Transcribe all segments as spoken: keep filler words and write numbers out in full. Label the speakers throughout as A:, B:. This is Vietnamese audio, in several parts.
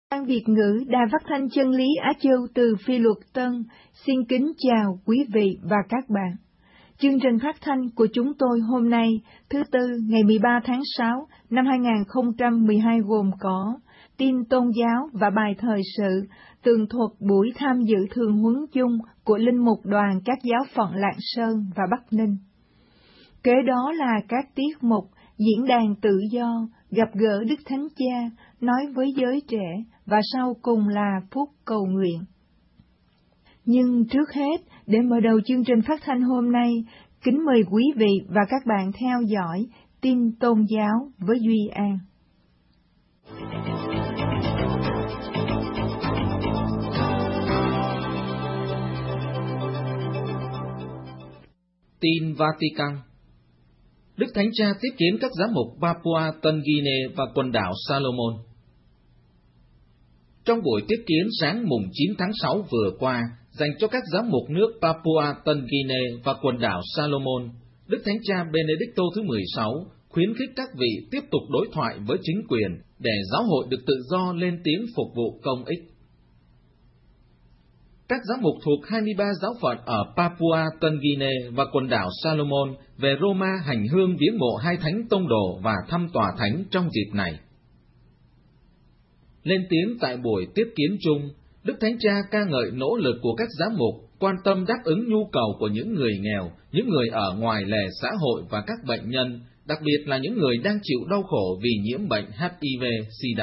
A: Ban Việt ngữ Đài Phát thanh Chân lý Á Châu từ Phi Luật Tân xin kính chào quý vị và các bạn. Chương trình phát thanh của chúng tôi hôm nay, thứ Tư, ngày mười ba tháng sáu năm hai nghìn không trăm mười hai gồm có tin tôn giáo và bài thời sự, tường thuật buổi tham dự thường huấn chung của Linh mục đoàn các giáo phận Lạng Sơn và Bắc Ninh. Kế đó là các tiết mục diễn đàn tự do, gặp gỡ Đức Thánh Cha, nói với giới trẻ, và sau cùng là phút cầu nguyện. Nhưng trước hết, để mở đầu chương trình phát thanh hôm nay, kính mời quý vị và các bạn theo dõi tin tôn giáo với Duy An.
B: Tin Vatican. Đức Thánh Cha tiếp kiến các giám mục Papua Tân Guinea và quần đảo Salomon. Trong buổi tiếp kiến sáng mùng chín tháng sáu vừa qua, dành cho các giám mục nước Papua Tân Guinea và quần đảo Salomon, Đức Thánh Cha Benedicto thứ mười sáu khuyến khích các vị tiếp tục đối thoại với chính quyền để giáo hội được tự do lên tiếng phục vụ công ích. Các giám mục thuộc hai mươi ba giáo phận ở Papua Tân Guinea và quần đảo Salomon về Roma hành hương viếng mộ hai thánh tông đồ và thăm tòa thánh trong dịp này. Lên tiếng tại buổi tiếp kiến chung, Đức Thánh Cha ca ngợi nỗ lực của các giám mục quan tâm đáp ứng nhu cầu của những người nghèo, những người ở ngoài lề xã hội và các bệnh nhân, đặc biệt là những người đang chịu đau khổ vì nhiễm bệnh H I V-Sida.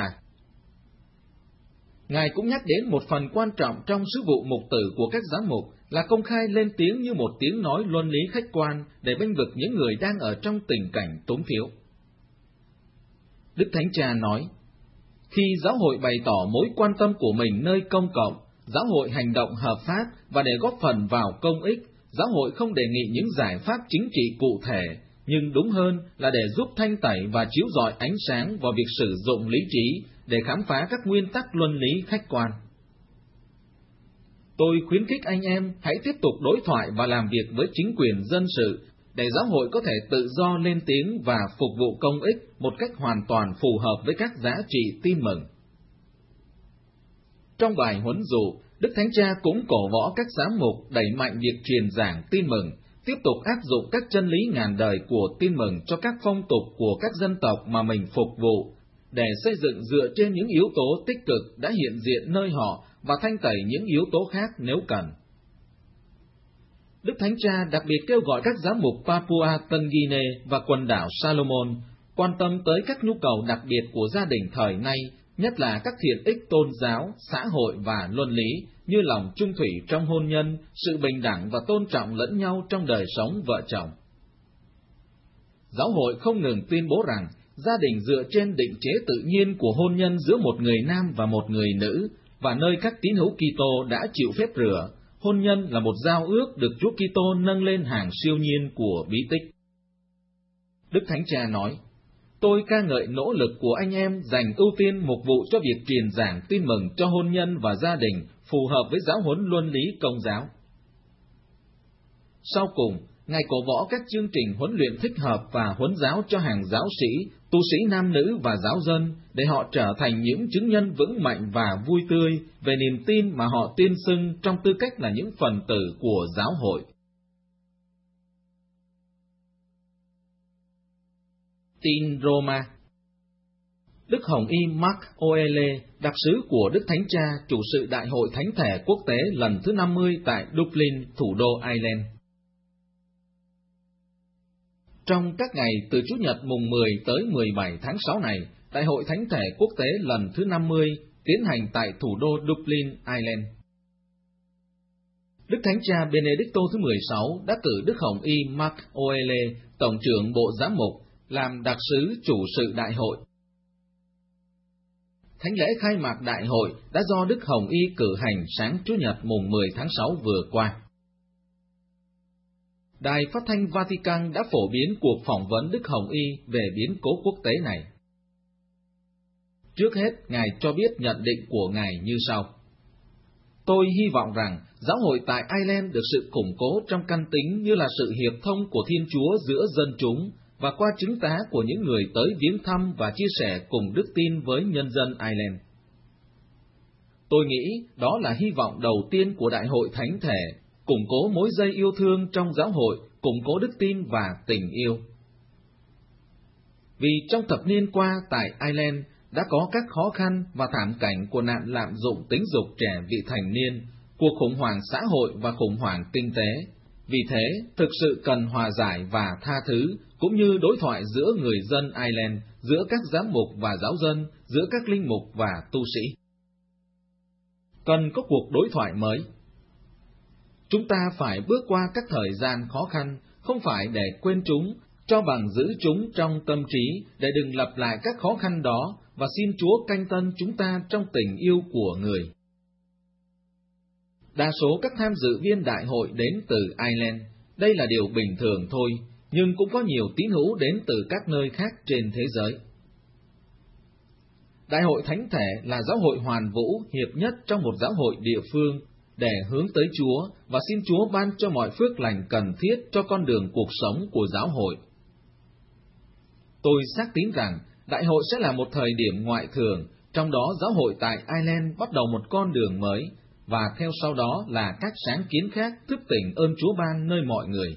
B: Ngài cũng nhắc đến một phần quan trọng trong sứ vụ mục tử của các giám mục là công khai lên tiếng như một tiếng nói luân lý khách quan để bênh vực những người đang ở trong tình cảnh túng thiếu. Đức Thánh Cha nói, khi giáo hội bày tỏ mối quan tâm của mình nơi công cộng, giáo hội hành động hợp pháp và để góp phần vào công ích, giáo hội không đề nghị những giải pháp chính trị cụ thể, nhưng đúng hơn là để giúp thanh tẩy và chiếu rọi ánh sáng vào việc sử dụng lý trí để khám phá các nguyên tắc luân lý khách quan. Tôi khuyến khích anh em hãy tiếp tục đối thoại và làm việc với chính quyền dân sự để giáo hội có thể tự do lên tiếng và phục vụ công ích một cách hoàn toàn phù hợp với các giá trị tin mừng. Trong bài huấn dụ, Đức Thánh Cha cũng cổ võ các giám mục đẩy mạnh việc truyền giảng tin mừng, tiếp tục áp dụng các chân lý ngàn đời của tin mừng cho các phong tục của các dân tộc mà mình phục vụ, để xây dựng dựa trên những yếu tố tích cực đã hiện diện nơi họ và thanh tẩy những yếu tố khác nếu cần. Đức Thánh Cha đặc biệt kêu gọi các giám mục Papua Tân Guinea và quần đảo Salomon quan tâm tới các nhu cầu đặc biệt của gia đình thời nay, nhất là các thiện ích tôn giáo, xã hội và luân lý, như lòng trung thủy trong hôn nhân, sự bình đẳng và tôn trọng lẫn nhau trong đời sống vợ chồng. Giáo hội không ngừng tuyên bố rằng gia đình dựa trên định chế tự nhiên của hôn nhân giữa một người nam và một người nữ, và nơi các tín hữu Kitô đã chịu phép rửa, hôn nhân là một giao ước được Chúa Kitô nâng lên hàng siêu nhiên của bí tích. Đức Thánh Cha nói, tôi ca ngợi nỗ lực của anh em dành ưu tiên mục vụ cho việc truyền giảng tin mừng cho hôn nhân và gia đình phù hợp với giáo huấn luân lý Công giáo. Sau cùng, Ngài cổ võ các chương trình huấn luyện thích hợp và huấn giáo cho hàng giáo sĩ, tu sĩ nam nữ và giáo dân để họ trở thành những chứng nhân vững mạnh và vui tươi về niềm tin mà họ tuyên xưng trong tư cách là những phần tử của giáo hội. Tin Roma. Đức Hồng Y Mark Oele, đặc sứ của Đức Thánh Cha, chủ sự Đại hội Thánh thể quốc tế lần thứ năm mươi tại Dublin, thủ đô Ireland. Trong các ngày từ Chủ nhật mùng mười tới mười bảy tháng sáu này, Đại hội Thánh thể quốc tế lần thứ năm mươi tiến hành tại thủ đô Dublin, Ireland. Đức Thánh Cha Benedicto thứ mười sáu đã cử Đức Hồng Y Mark Oele, Tổng trưởng Bộ Giám mục, làm đặc sứ chủ sự đại hội. Thánh lễ khai mạc đại hội đã do Đức Hồng Y cử hành sáng Chủ nhật mùng mười tháng sáu vừa qua. Đài Phát thanh Vatican đã phổ biến cuộc phỏng vấn Đức Hồng Y về biến cố quốc tế này. Trước hết, Ngài cho biết nhận định của Ngài như sau. Tôi hy vọng rằng giáo hội tại Ireland được sự củng cố trong căn tính như là sự hiệp thông của Thiên Chúa giữa dân chúng và qua chứng tá của những người tới viếng thăm và chia sẻ cùng đức tin với nhân dân Ireland. Tôi nghĩ đó là hy vọng đầu tiên của Đại hội Thánh Thể, củng cố mối dây yêu thương trong giáo hội, củng cố đức tin và tình yêu. Vì trong thập niên qua tại Ireland đã có các khó khăn và thảm cảnh của nạn lạm dụng tính dục trẻ vị thành niên, cuộc khủng hoảng xã hội và khủng hoảng kinh tế. Vì thế, thực sự cần hòa giải và tha thứ, cũng như đối thoại giữa người dân Ireland, giữa các giám mục và giáo dân, giữa các linh mục và tu sĩ. Cần có cuộc đối thoại mới. Chúng ta phải bước qua các thời gian khó khăn, không phải để quên chúng, cho bằng giữ chúng trong tâm trí, để đừng lặp lại các khó khăn đó, và xin Chúa canh tân chúng ta trong tình yêu của người. Đa số các tham dự viên đại hội đến từ Ireland, đây là điều bình thường thôi, nhưng cũng có nhiều tín hữu đến từ các nơi khác trên thế giới. Đại hội Thánh Thể là giáo hội hoàn vũ hiệp nhất trong một giáo hội địa phương, để hướng tới Chúa và xin Chúa ban cho mọi phước lành cần thiết cho con đường cuộc sống của giáo hội. Tôi xác tín rằng đại hội sẽ là một thời điểm ngoại thường, trong đó giáo hội tại Ireland bắt đầu một con đường mới, và theo sau đó là các sáng kiến khác thức tỉnh ơn Chúa ban nơi mọi người.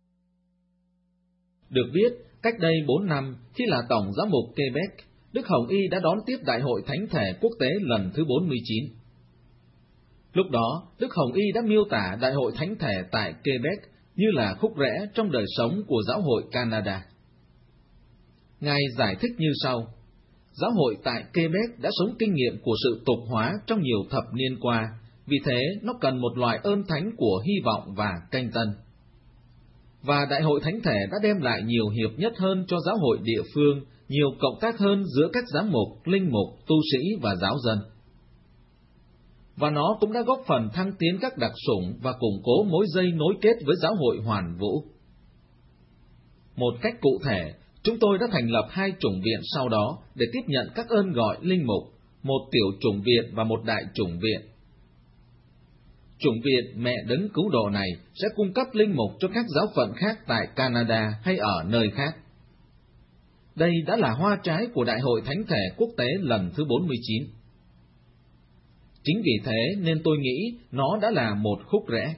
B: Được biết, cách đây bốn năm, khi là Tổng giám mục Quebec, Đức Hồng Y đã đón tiếp Đại hội Thánh Thể Quốc tế lần thứ bốn mươi chín. Lúc đó, Đức Hồng Y đã miêu tả Đại hội Thánh Thể tại Quebec như là khúc rẽ trong đời sống của giáo hội Canada. Ngài giải thích như sau: giáo hội tại Quebec đã sống kinh nghiệm của sự tục hóa trong nhiều thập niên qua, vì thế nó cần một loại ơn thánh của hy vọng và canh tân. Và Đại hội Thánh Thể đã đem lại nhiều hiệp nhất hơn cho giáo hội địa phương, nhiều cộng tác hơn giữa các giám mục, linh mục, tu sĩ và giáo dân. Và nó cũng đã góp phần thăng tiến các đặc sủng và củng cố mối dây nối kết với giáo hội hoàn vũ. Một cách cụ thể, chúng tôi đã thành lập hai chủng viện sau đó để tiếp nhận các ơn gọi linh mục, một tiểu chủng viện và một đại chủng viện. Chủng viện Mẹ Đấng Cứu Độ này sẽ cung cấp linh mục cho các giáo phận khác tại Canada hay ở nơi khác. Đây đã là hoa trái của Đại hội Thánh Thể Quốc tế lần thứ bốn mươi chín. Chính vì thế nên tôi nghĩ nó đã là một khúc rẽ.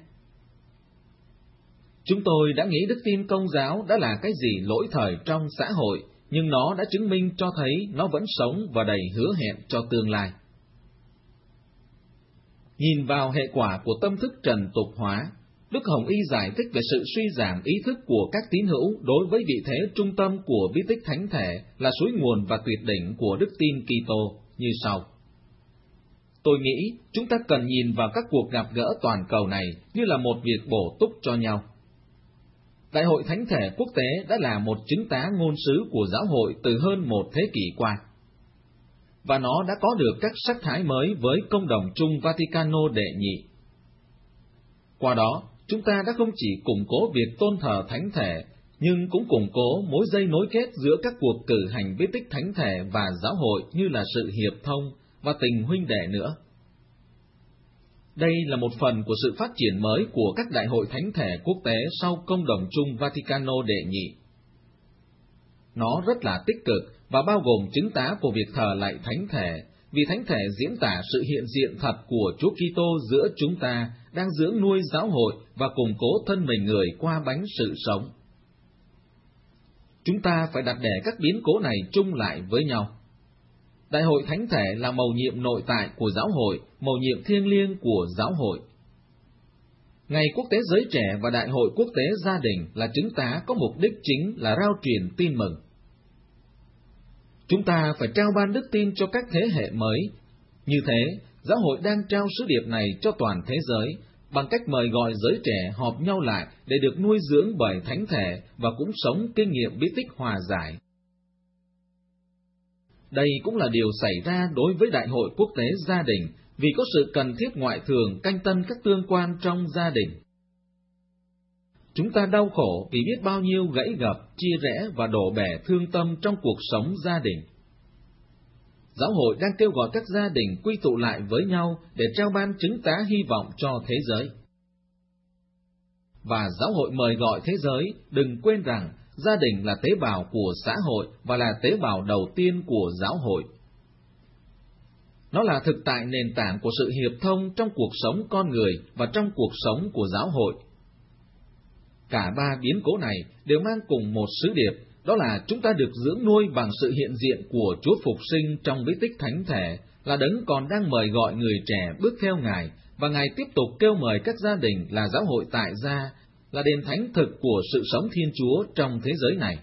B: Chúng tôi đã nghĩ đức tin Công giáo đã là cái gì lỗi thời trong xã hội, nhưng nó đã chứng minh cho thấy nó vẫn sống và đầy hứa hẹn cho tương lai. Nhìn vào hệ quả của tâm thức trần tục hóa, Đức Hồng Y giải thích về sự suy giảm ý thức của các tín hữu đối với vị thế trung tâm của bí tích thánh thể là suối nguồn và tuyệt đỉnh của đức tin Kitô như sau. Tôi nghĩ chúng ta cần nhìn vào các cuộc gặp gỡ toàn cầu này như là một việc bổ túc cho nhau. Đại hội Thánh Thể Quốc tế đã là một chứng tá ngôn sứ của giáo hội từ hơn một thế kỷ qua, và nó đã có được các sắc thái mới với Công đồng chung Vaticano đệ nhị. Qua đó, chúng ta đã không chỉ củng cố việc tôn thờ thánh thể, nhưng cũng củng cố mối dây nối kết giữa các cuộc cử hành bí tích thánh thể và giáo hội như là sự hiệp thông và tình huynh đệ nữa. Đây là một phần của sự phát triển mới của các đại hội thánh thể quốc tế sau Công đồng chung Vaticano đệ nhị. Nó rất là tích cực và bao gồm chứng tá của việc thờ lạy thánh thể, vì thánh thể diễn tả sự hiện diện thật của Chúa Kitô giữa chúng ta, đang dưỡng nuôi giáo hội và củng cố thân mình người qua bánh sự sống. Chúng ta phải đặt để các biến cố này chung lại với nhau. Đại hội thánh thể là mầu nhiệm nội tại của giáo hội, mầu nhiệm thiêng liêng của giáo hội. Ngày Quốc tế Giới Trẻ và Đại hội Quốc tế Gia đình là chứng tá có mục đích chính là rao truyền tin mừng. Chúng ta phải trao ban đức tin cho các thế hệ mới. Như thế, giáo hội đang trao sứ điệp này cho toàn thế giới, bằng cách mời gọi giới trẻ họp nhau lại để được nuôi dưỡng bởi thánh thể và cũng sống kinh nghiệm bí tích hòa giải. Đây cũng là điều xảy ra đối với Đại hội Quốc tế Gia đình, vì có sự cần thiết ngoại thường canh tân các tương quan trong gia đình. Chúng ta đau khổ vì biết bao nhiêu gãy gập, chia rẽ và đổ bể thương tâm trong cuộc sống gia đình. Giáo hội đang kêu gọi các gia đình quy tụ lại với nhau để trao ban chứng tá hy vọng cho thế giới. Và giáo hội mời gọi thế giới đừng quên rằng gia đình là tế bào của xã hội và là tế bào đầu tiên của giáo hội. Nó là thực tại nền tảng của sự hiệp thông trong cuộc sống con người và trong cuộc sống của giáo hội. Cả ba biến cố này đều mang cùng một sứ điệp, đó là chúng ta được dưỡng nuôi bằng sự hiện diện của Chúa Phục Sinh trong bí tích thánh thể, là Đấng còn đang mời gọi người trẻ bước theo Ngài, và Ngài tiếp tục kêu mời các gia đình là giáo hội tại gia, là đền thánh thực của sự sống Thiên Chúa trong thế giới này.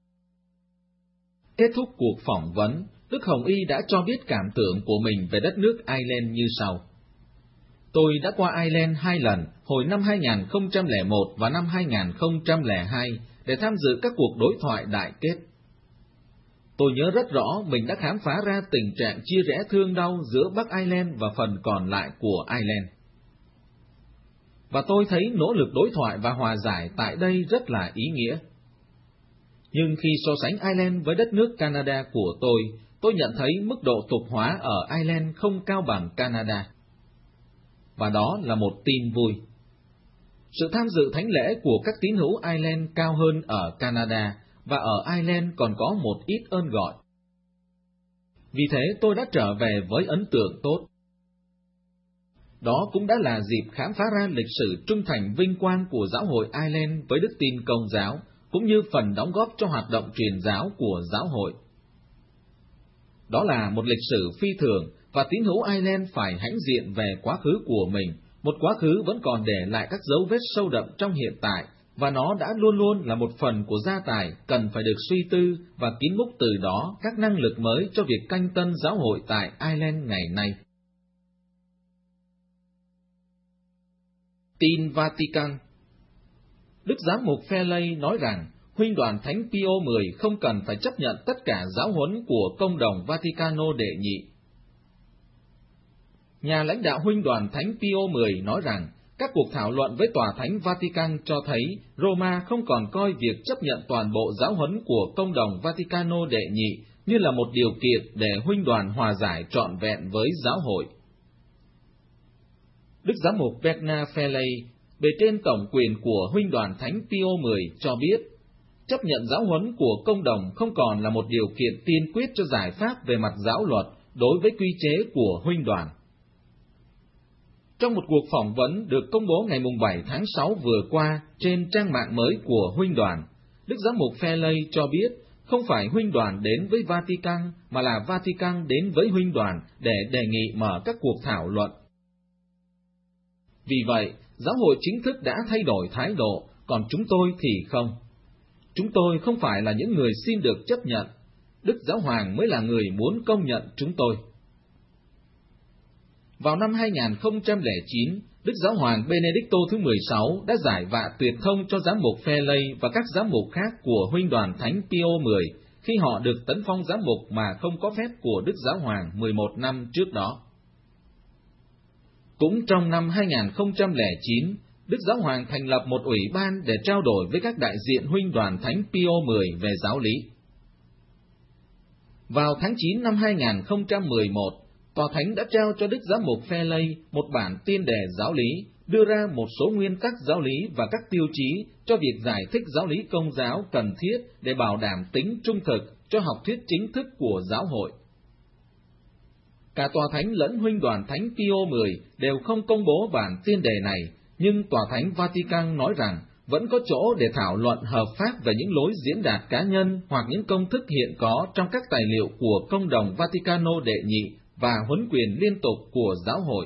B: Kết thúc cuộc phỏng vấn, Đức Hồng Y đã cho biết cảm tưởng của mình về đất nước Ireland như sau. Tôi đã qua Ireland hai lần, hồi năm hai nghìn không trăm lẻ một và năm hai nghìn không trăm lẻ hai, để tham dự các cuộc đối thoại đại kết. Tôi nhớ rất rõ mình đã khám phá ra tình trạng chia rẽ thương đau giữa Bắc Ireland và phần còn lại của Ireland. Và tôi thấy nỗ lực đối thoại và hòa giải tại đây rất là ý nghĩa. Nhưng khi so sánh Ireland với đất nước Canada của tôi, tôi nhận thấy mức độ tục hóa ở Ireland không cao bằng Canada. Và đó là một tin vui. Sự tham dự thánh lễ của các tín hữu Ireland cao hơn ở Canada, và ở Ireland còn có một ít ơn gọi. Vì thế tôi đã trở về với ấn tượng tốt. Đó cũng đã là dịp khám phá ra lịch sử trung thành vinh quang của giáo hội Ireland với đức tin Công giáo, cũng như phần đóng góp cho hoạt động truyền giáo của giáo hội. Đó là một lịch sử phi thường, và tín hữu Ireland phải hãnh diện về quá khứ của mình, một quá khứ vẫn còn để lại các dấu vết sâu đậm trong hiện tại, và nó đã luôn luôn là một phần của gia tài cần phải được suy tư và kín múc từ đó các năng lực mới cho việc canh tân giáo hội tại Ireland ngày nay. Tin Vatican. Đức Giám mục Phairley nói rằng Huynh đoàn Thánh Pio mười không cần phải chấp nhận tất cả giáo huấn của Công đồng Vaticano đệ nhị. Nhà lãnh đạo Huynh đoàn Thánh Pio mười nói rằng các cuộc thảo luận với Tòa Thánh Vatican cho thấy Roma không còn coi việc chấp nhận toàn bộ giáo huấn của Công đồng Vaticano đệ nhị như là một điều kiện để Huynh đoàn hòa giải trọn vẹn với giáo hội. Đức Giám mục Bernard Phairley, bề trên tổng quyền của Huynh đoàn Thánh Pio mười cho biết, chấp nhận giáo huấn của Công đồng không còn là một điều kiện tiên quyết cho giải pháp về mặt giáo luật đối với quy chế của Huynh đoàn. Trong một cuộc phỏng vấn được công bố ngày bảy tháng sáu vừa qua trên trang mạng mới của Huynh đoàn, Đức Giám mục Phairley cho biết không phải Huynh đoàn đến với Vatican, mà là Vatican đến với Huynh đoàn để đề nghị mở các cuộc thảo luận. Vì vậy, giáo hội chính thức đã thay đổi thái độ, còn chúng tôi thì không. Chúng tôi không phải là những người xin được chấp nhận, Đức Giáo Hoàng mới là người muốn công nhận chúng tôi. Vào năm hai nghìn không trăm lẻ chín, Đức Giáo Hoàng Benedicto thứ mười sáu đã giải vạ tuyệt thông cho giám mục Phairley và các giám mục khác của Huynh đoàn Thánh Pio mười khi họ được tấn phong giám mục mà không có phép của Đức Giáo Hoàng mười một năm trước đó. Cũng trong năm hai nghìn không trăm lẻ chín, Đức Giáo Hoàng thành lập một ủy ban để trao đổi với các đại diện Huynh đoàn Thánh Pio mười về giáo lý. Vào tháng chín năm hai nghìn không trăm mười một, Tòa Thánh đã trao cho Đức Giám mục Phairley một bản tiên đề giáo lý, đưa ra một số nguyên tắc giáo lý và các tiêu chí cho việc giải thích giáo lý Công giáo cần thiết để bảo đảm tính trung thực cho học thuyết chính thức của giáo hội. Cả Tòa Thánh lẫn Huynh đoàn Thánh Pio mười đều không công bố bản tiên đề này, nhưng Tòa Thánh Vatican nói rằng vẫn có chỗ để thảo luận hợp pháp về những lối diễn đạt cá nhân hoặc những công thức hiện có trong các tài liệu của Công đồng Vaticano đệ nhị và huấn quyền liên tục của giáo hội.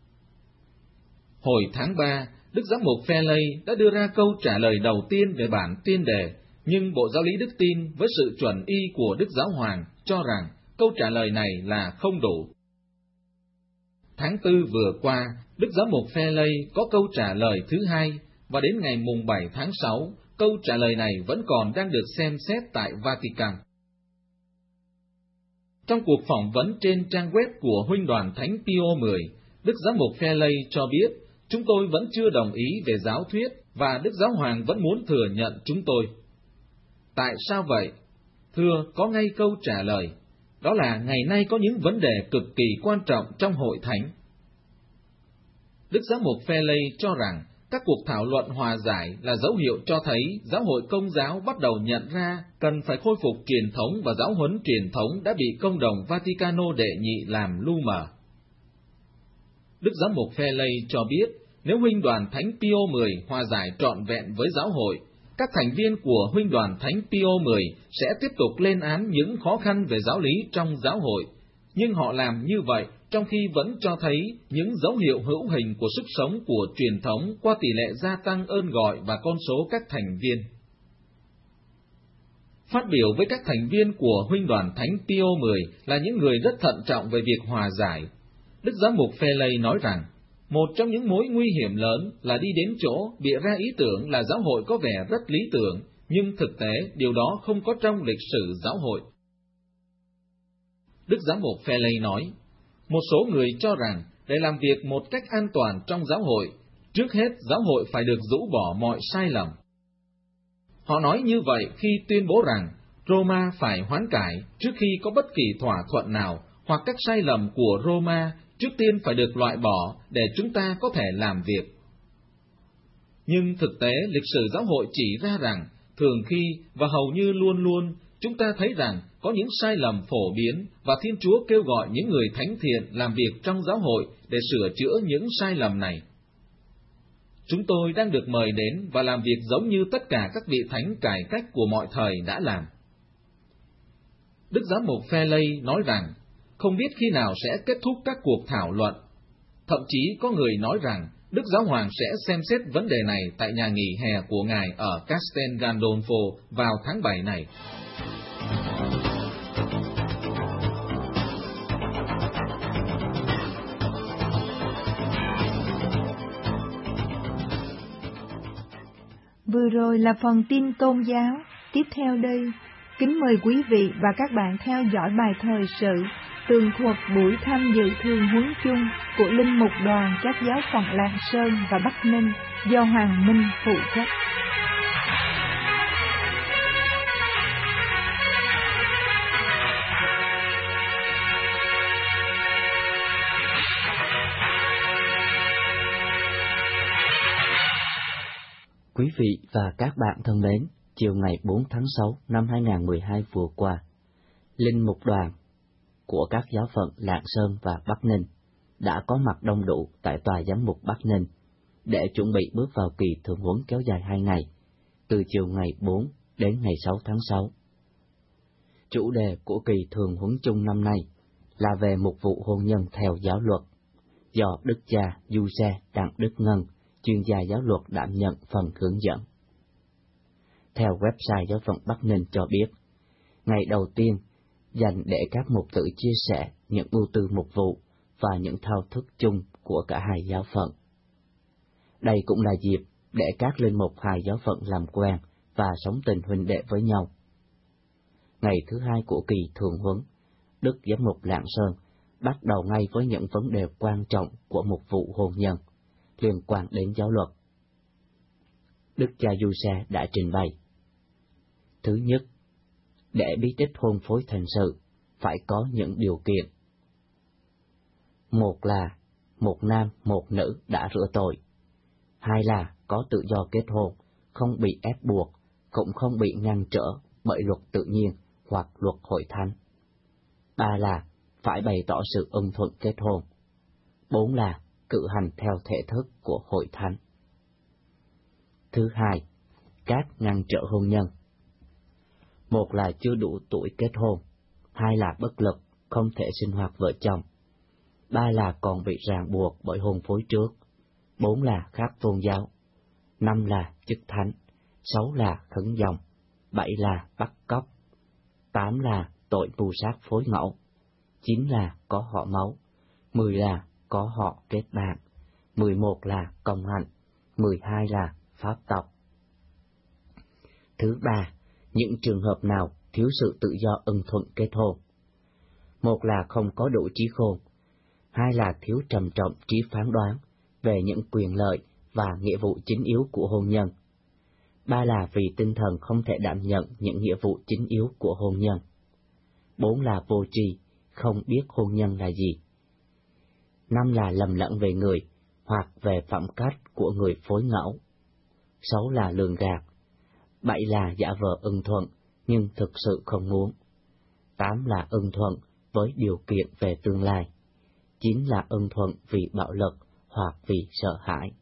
B: Hồi tháng ba, Đức Giám mục Phairley đã đưa ra câu trả lời đầu tiên về bản tiên đề, nhưng Bộ Giáo lý Đức tin với sự chuẩn y của Đức Giáo Hoàng cho rằng câu trả lời này là không đủ. Tháng tư vừa qua, Đức Giám mục Phairley có câu trả lời thứ hai, và đến ngày mùng bảy tháng sáu, câu trả lời này vẫn còn đang được xem xét tại Vatican. Trong cuộc phỏng vấn trên trang web của Huynh đoàn Thánh Pio mười, Đức Giám mục Phairley cho biết, chúng tôi vẫn chưa đồng ý về giáo thuyết, và Đức Giáo Hoàng vẫn muốn thừa nhận chúng tôi. Tại sao vậy? Thưa, có ngay câu trả lời. Đó là ngày nay có những vấn đề cực kỳ quan trọng trong hội thánh. Đức Giám mục Phairley cho rằng các cuộc thảo luận hòa giải là dấu hiệu cho thấy giáo hội Công giáo bắt đầu nhận ra cần phải khôi phục truyền thống và giáo huấn truyền thống đã bị Công đồng Vaticano đệ nhị làm lu mờ. Đức Giám mục Phe-lây cho biết, nếu huynh đoàn Thánh Pio mười hòa giải trọn vẹn với giáo hội, các thành viên của huynh đoàn Thánh Pio mười sẽ tiếp tục lên án những khó khăn về giáo lý trong giáo hội, nhưng họ làm như vậy trong khi vẫn cho thấy những dấu hiệu hữu hình của sức sống của truyền thống qua tỷ lệ gia tăng ơn gọi và con số các thành viên. Phát biểu với các thành viên của huynh đoàn Thánh Pio mười là những người rất thận trọng về việc hòa giải, Đức Giám mục Phe-lây nói rằng, một trong những mối nguy hiểm lớn là đi đến chỗ bịa ra ý tưởng là giáo hội có vẻ rất lý tưởng, nhưng thực tế điều đó không có trong lịch sử giáo hội. Đức Giám mục Phe-lây nói, một số người cho rằng để làm việc một cách an toàn trong giáo hội, trước hết giáo hội phải được rũ bỏ mọi sai lầm. Họ nói như vậy khi tuyên bố rằng Roma phải hoán cải trước khi có bất kỳ thỏa thuận nào, hoặc các sai lầm của Roma trước tiên phải được loại bỏ để chúng ta có thể làm việc. Nhưng thực tế lịch sử giáo hội chỉ ra rằng, thường khi và hầu như luôn luôn, chúng ta thấy rằng có những sai lầm phổ biến và Thiên Chúa kêu gọi những người thánh thiện làm việc trong giáo hội để sửa chữa những sai lầm này. Chúng tôi đang được mời đến và làm việc giống như tất cả các vị thánh cải cách của mọi thời đã làm. Đức Giám mục Phe-lây nói rằng, không biết khi nào sẽ kết thúc các cuộc thảo luận. Thậm chí có người nói rằng Đức Giáo Hoàng sẽ xem xét vấn đề này tại nhà nghỉ hè của Ngài ở Castel Gandolfo vào tháng bảy này.
A: Vừa rồi là phần tin tôn giáo. Tiếp theo đây, kính mời quý vị và các bạn theo dõi bài thời sự tường thuật buổi tham dự thường huấn chung của Linh Mục đoàn các giáo phận Lạng Sơn và Bắc Ninh do Hoàng Minh phụ trách.
C: Quý vị và các bạn thân mến, chiều ngày bốn tháng sáu năm hai nghìn không trăm mười hai vừa qua, Linh Mục đoàn của các giáo phận Lạng Sơn và Bắc Ninh đã có mặt đông đủ tại Tòa Giám mục Bắc Ninh để chuẩn bị bước vào kỳ thường huấn kéo dài hai ngày, từ chiều ngày bốn đến ngày sáu tháng sáu. Chủ đề của kỳ thường huấn chung năm nay là về mục vụ hôn nhân theo giáo luật, do Đức cha Du-xe Đặng Đức Ngân, chuyên gia giáo luật đảm nhận phần hướng dẫn. Theo website giáo phận Bắc Ninh cho biết, ngày đầu tiên dành để các mục tử chia sẻ những ưu tư mục vụ và những thao thức chung của cả hai giáo phận. Đây cũng là dịp để các linh mục hai giáo phận làm quen và sống tình huynh đệ với nhau. Ngày thứ hai của kỳ thường huấn, Đức Giám mục Lạng Sơn bắt đầu ngay với những vấn đề quan trọng của mục vụ hôn nhân liên quan đến giáo luật. Đức cha Du-xe đã trình bày. Thứ nhất, để bí tích hôn phối thành sự phải có những điều kiện. Một là một nam một nữ đã rửa tội. Hai là có tự do kết hôn, không bị ép buộc, cũng không bị ngăn trở bởi luật tự nhiên hoặc luật hội thánh. Ba là phải bày tỏ sự ưng thuận kết hôn. Bốn là cử hành theo thể thức của hội thánh. Thứ hai, các ngăn trở hôn nhân. Một là chưa đủ tuổi kết hôn, hai là bất lực, không thể sinh hoạt vợ chồng, ba là còn bị ràng buộc bởi hôn phối trước, bốn là khác tôn giáo, năm là chức thánh, sáu là khấn dòng, bảy là bắt cóc, tám là tội mưu sát phối ngẫu, chín là có họ máu, mười là có họ kết bạn, mười một là công hạnh, mười hai là pháp tộc. Thứ ba, những trường hợp nào thiếu sự tự do ưng thuận kết hôn. Một là không có đủ trí khôn, hai là thiếu trầm trọng trí phán đoán về những quyền lợi và nghĩa vụ chính yếu của hôn nhân, ba là vì tinh thần không thể đảm nhận những nghĩa vụ chính yếu của hôn nhân, bốn là vô tri, không biết hôn nhân là gì, năm là lầm lẫn về người hoặc về phẩm cách của người phối ngẫu. Sáu là lường gạt. Bảy là giả vờ ưng thuận, nhưng thực sự không muốn. Tám là ưng thuận với điều kiện về tương lai. Chín là ưng thuận vì bạo lực hoặc vì sợ hãi.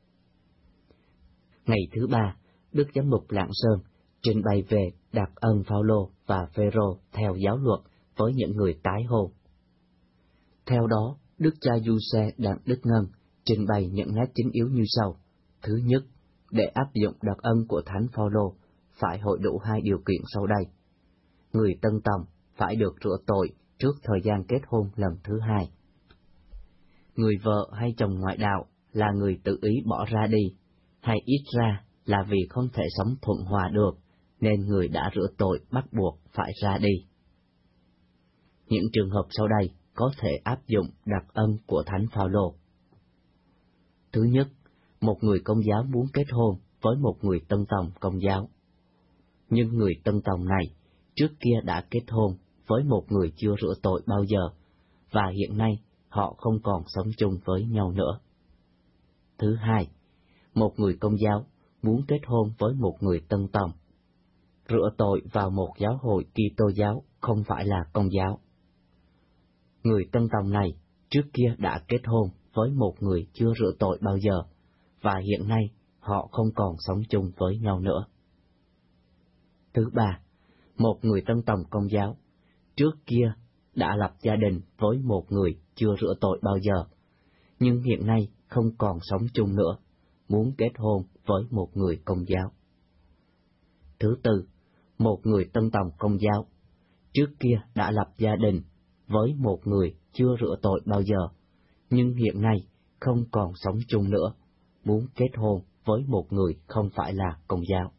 C: Ngày thứ ba, Đức Giám mục Lạng Sơn trình bày về đặc ân Phao-lô và Phêrô theo giáo luật với những người tái hôn. Theo đó, Đức cha Giuse Đặng Đức Ngân trình bày những nét chính yếu như sau. Thứ nhất, để áp dụng đặc ân của Thánh Phao-lô, phải hội đủ hai điều kiện sau đây. Người tân tòng phải được rửa tội trước thời gian kết hôn lần thứ hai. Người vợ hay chồng ngoại đạo là người tự ý bỏ ra đi, hay ít ra là vì không thể sống thuận hòa được, nên người đã rửa tội bắt buộc phải ra đi. Những trường hợp sau đây có thể áp dụng đặc ân của Thánh Phao-lô. Thứ nhất, một người công giáo muốn kết hôn với một người tân tòng công giáo. Nhưng người tân tòng này trước kia đã kết hôn với một người chưa rửa tội bao giờ, và hiện nay họ không còn sống chung với nhau nữa. Thứ hai, một người công giáo muốn kết hôn với một người tân tòng. Rửa tội vào một giáo hội Kitô giáo không phải là công giáo. Người tân tòng này trước kia đã kết hôn với một người chưa rửa tội bao giờ, và hiện nay họ không còn sống chung với nhau nữa. Thứ ba, một người tân tòng công giáo trước kia đã lập gia đình với một người chưa rửa tội bao giờ, nhưng hiện nay không còn sống chung nữa, muốn kết hôn với một người công giáo. Thứ tư, một người tân tòng công giáo trước kia đã lập gia đình với một người chưa rửa tội bao giờ, nhưng hiện nay không còn sống chung nữa, muốn kết hôn với một người không phải là công giáo.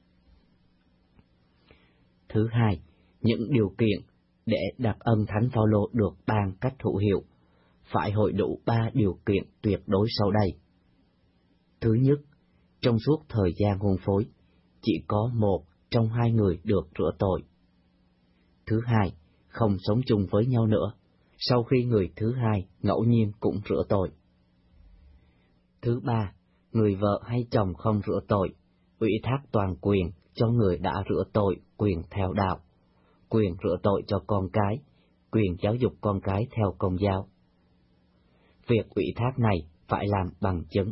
C: Thứ hai, những điều kiện để đặc ân Thánh Phao-lô được ban cách hữu hiệu phải hội đủ ba điều kiện tuyệt đối sau đây. Thứ nhất, trong suốt thời gian hôn phối, chỉ có một trong hai người được rửa tội. Thứ hai, không sống chung với nhau nữa, sau khi người thứ hai ngẫu nhiên cũng rửa tội. Thứ ba, người vợ hay chồng không rửa tội, ủy thác toàn quyền cho người đã rửa tội quyền theo đạo, quyền rửa tội cho con cái, quyền giáo dục con cái theo công giáo. Việc ủy thác này phải làm bằng chứng.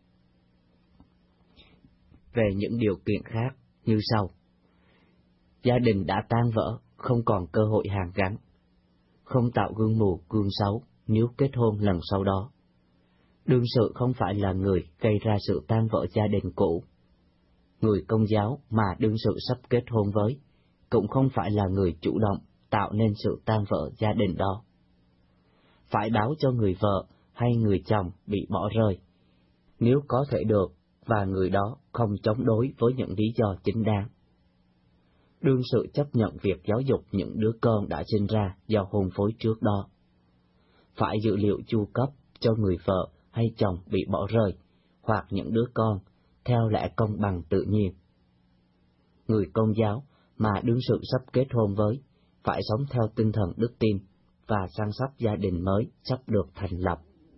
C: Về những điều kiện khác như sau. Gia đình đã tan vỡ, không còn cơ hội hàn gắn. Không tạo gương mù, gương xấu nếu kết hôn lần sau đó. Đương sự không phải là người gây ra sự tan vỡ gia đình cũ. Người công giáo mà đương sự sắp kết hôn với cũng không phải là người chủ động tạo nên sự tan vỡ gia đình đó. Phải báo cho người vợ hay người chồng bị bỏ rơi, nếu có thể được, và người đó không chống đối với những lý do chính đáng. Đương sự chấp nhận việc giáo dục những đứa con đã sinh ra do hôn phối trước đó. Phải dự liệu chu cấp cho người vợ hay chồng bị bỏ rơi, hoặc những đứa con, theo lẽ công bằng tự nhiên. Người công giáo mà đương sự sắp kết hôn với phải sống theo tinh thần đức tin và săn sóc gia đình mới sắp được thành lập.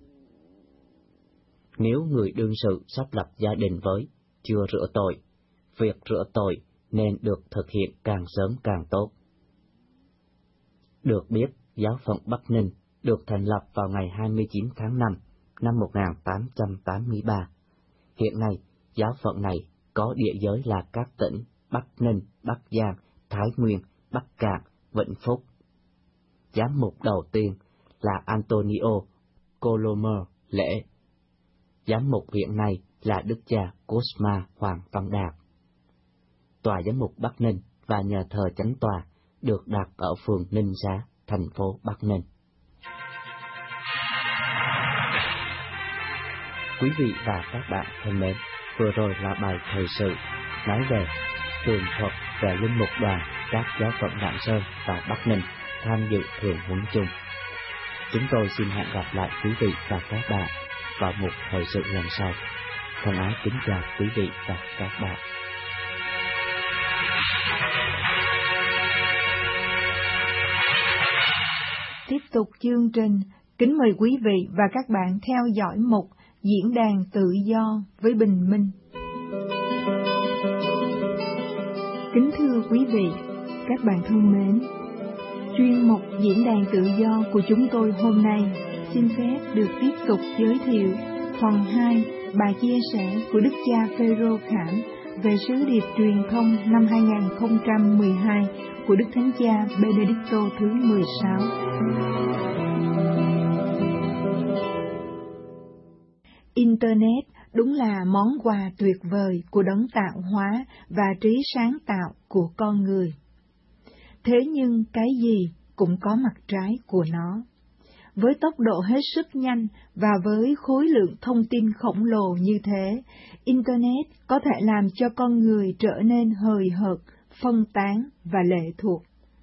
C: Nếu người đương sự sắp lập gia đình với chưa rửa tội, việc rửa tội nên được thực hiện càng sớm càng tốt. Được biết, giáo phận Bắc Ninh được thành lập vào ngày hai mươi chín tháng năm năm một nghìn tám trăm tám mươi ba. Hiện nay, giáo phận này có địa giới là các tỉnh Bắc Ninh, Bắc Giang, Thái Nguyên, Bắc Cạn, Vĩnh Phúc. Giám mục đầu tiên là Antonio Colomer Lễ. Giám mục hiện nay là Đức cha Cosma Hoàng Văn Đạt. Tòa giám mục Bắc Ninh và nhà thờ chánh tòa được đặt ở phường Ninh Xá, thành phố Bắc Ninh. Quý vị và các bạn thân mến, vừa rồi là bài thời sự nói về tường thuật về linh mục đoàn các giáo phận Lạng Sơn và Bắc Ninh tham dự thường huấn chung. Chúng tôi xin hẹn gặp lại quý vị và các bạn vào một thời sự lần sau. Thân ái kính chào quý vị và các bạn.
A: Tiếp tục chương trình, kính mời quý vị và các bạn theo dõi mục diễn đàn tự do với bình minh. Kính thưa quý vị, các bạn thân mến, chuyên mục diễn đàn tự do của chúng tôi hôm nay xin phép được tiếp tục giới thiệu phần hai bài chia sẻ của Đức cha Phêrô Khảm về sứ điệp truyền thông năm hai không một hai của Đức Thánh cha Benedicto thứ mười sáu. Internet đúng là món quà tuyệt vời của đấng tạo hóa và trí sáng tạo của con người. Thế nhưng cái gì cũng có mặt trái của nó. Với tốc độ hết sức nhanh và với khối lượng thông tin khổng lồ như thế, Internet có thể làm cho con người trở nên hời hợt, phân tán và lệ thuộc.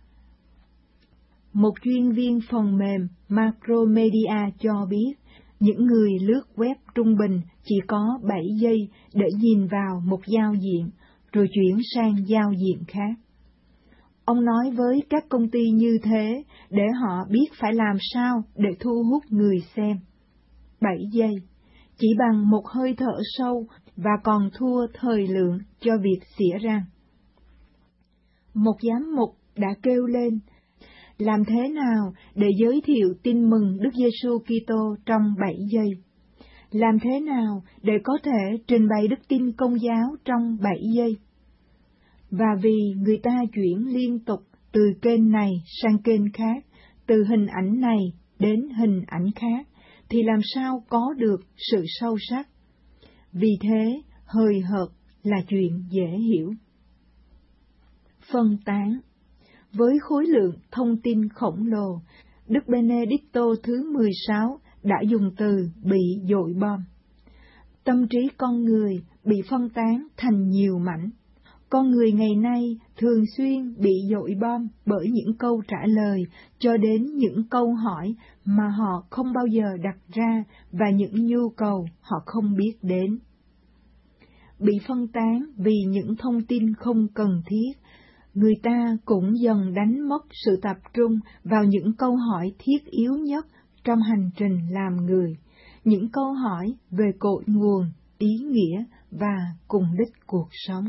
A: Một chuyên viên phần mềm Macromedia cho biết, những người lướt web trung bình chỉ có bảy giây để nhìn vào một giao diện, rồi chuyển sang giao diện khác. Ông nói với các công ty như thế để họ biết phải làm sao để thu hút người xem. Bảy giây, chỉ bằng một hơi thở sâu và còn thua thời lượng cho việc xỉa răng. Một giám mục đã kêu lên, làm thế nào để giới thiệu tin mừng Đức Giêsu Kitô trong bảy giây? Làm thế nào để có thể trình bày đức tin Công giáo trong bảy giây? Và vì người ta chuyển liên tục từ kênh này sang kênh khác, từ hình ảnh này đến hình ảnh khác, thì làm sao có được sự sâu sắc? Vì thế, hời hợt là chuyện dễ hiểu. Phân tán. Với khối lượng thông tin khổng lồ, Đức Benedicto thứ mười sáu đã dùng từ bị dội bom. Tâm trí con người bị phân tán thành nhiều mảnh. Con người ngày nay thường xuyên bị dội bom bởi những câu trả lời cho đến những câu hỏi mà họ không bao giờ đặt ra và những nhu cầu họ không biết đến. Bị phân tán vì những thông tin không cần thiết, người ta cũng dần đánh mất sự tập trung vào những câu hỏi thiết yếu nhất trong hành trình làm người, những câu hỏi về cội nguồn, ý nghĩa và cùng đích cuộc sống.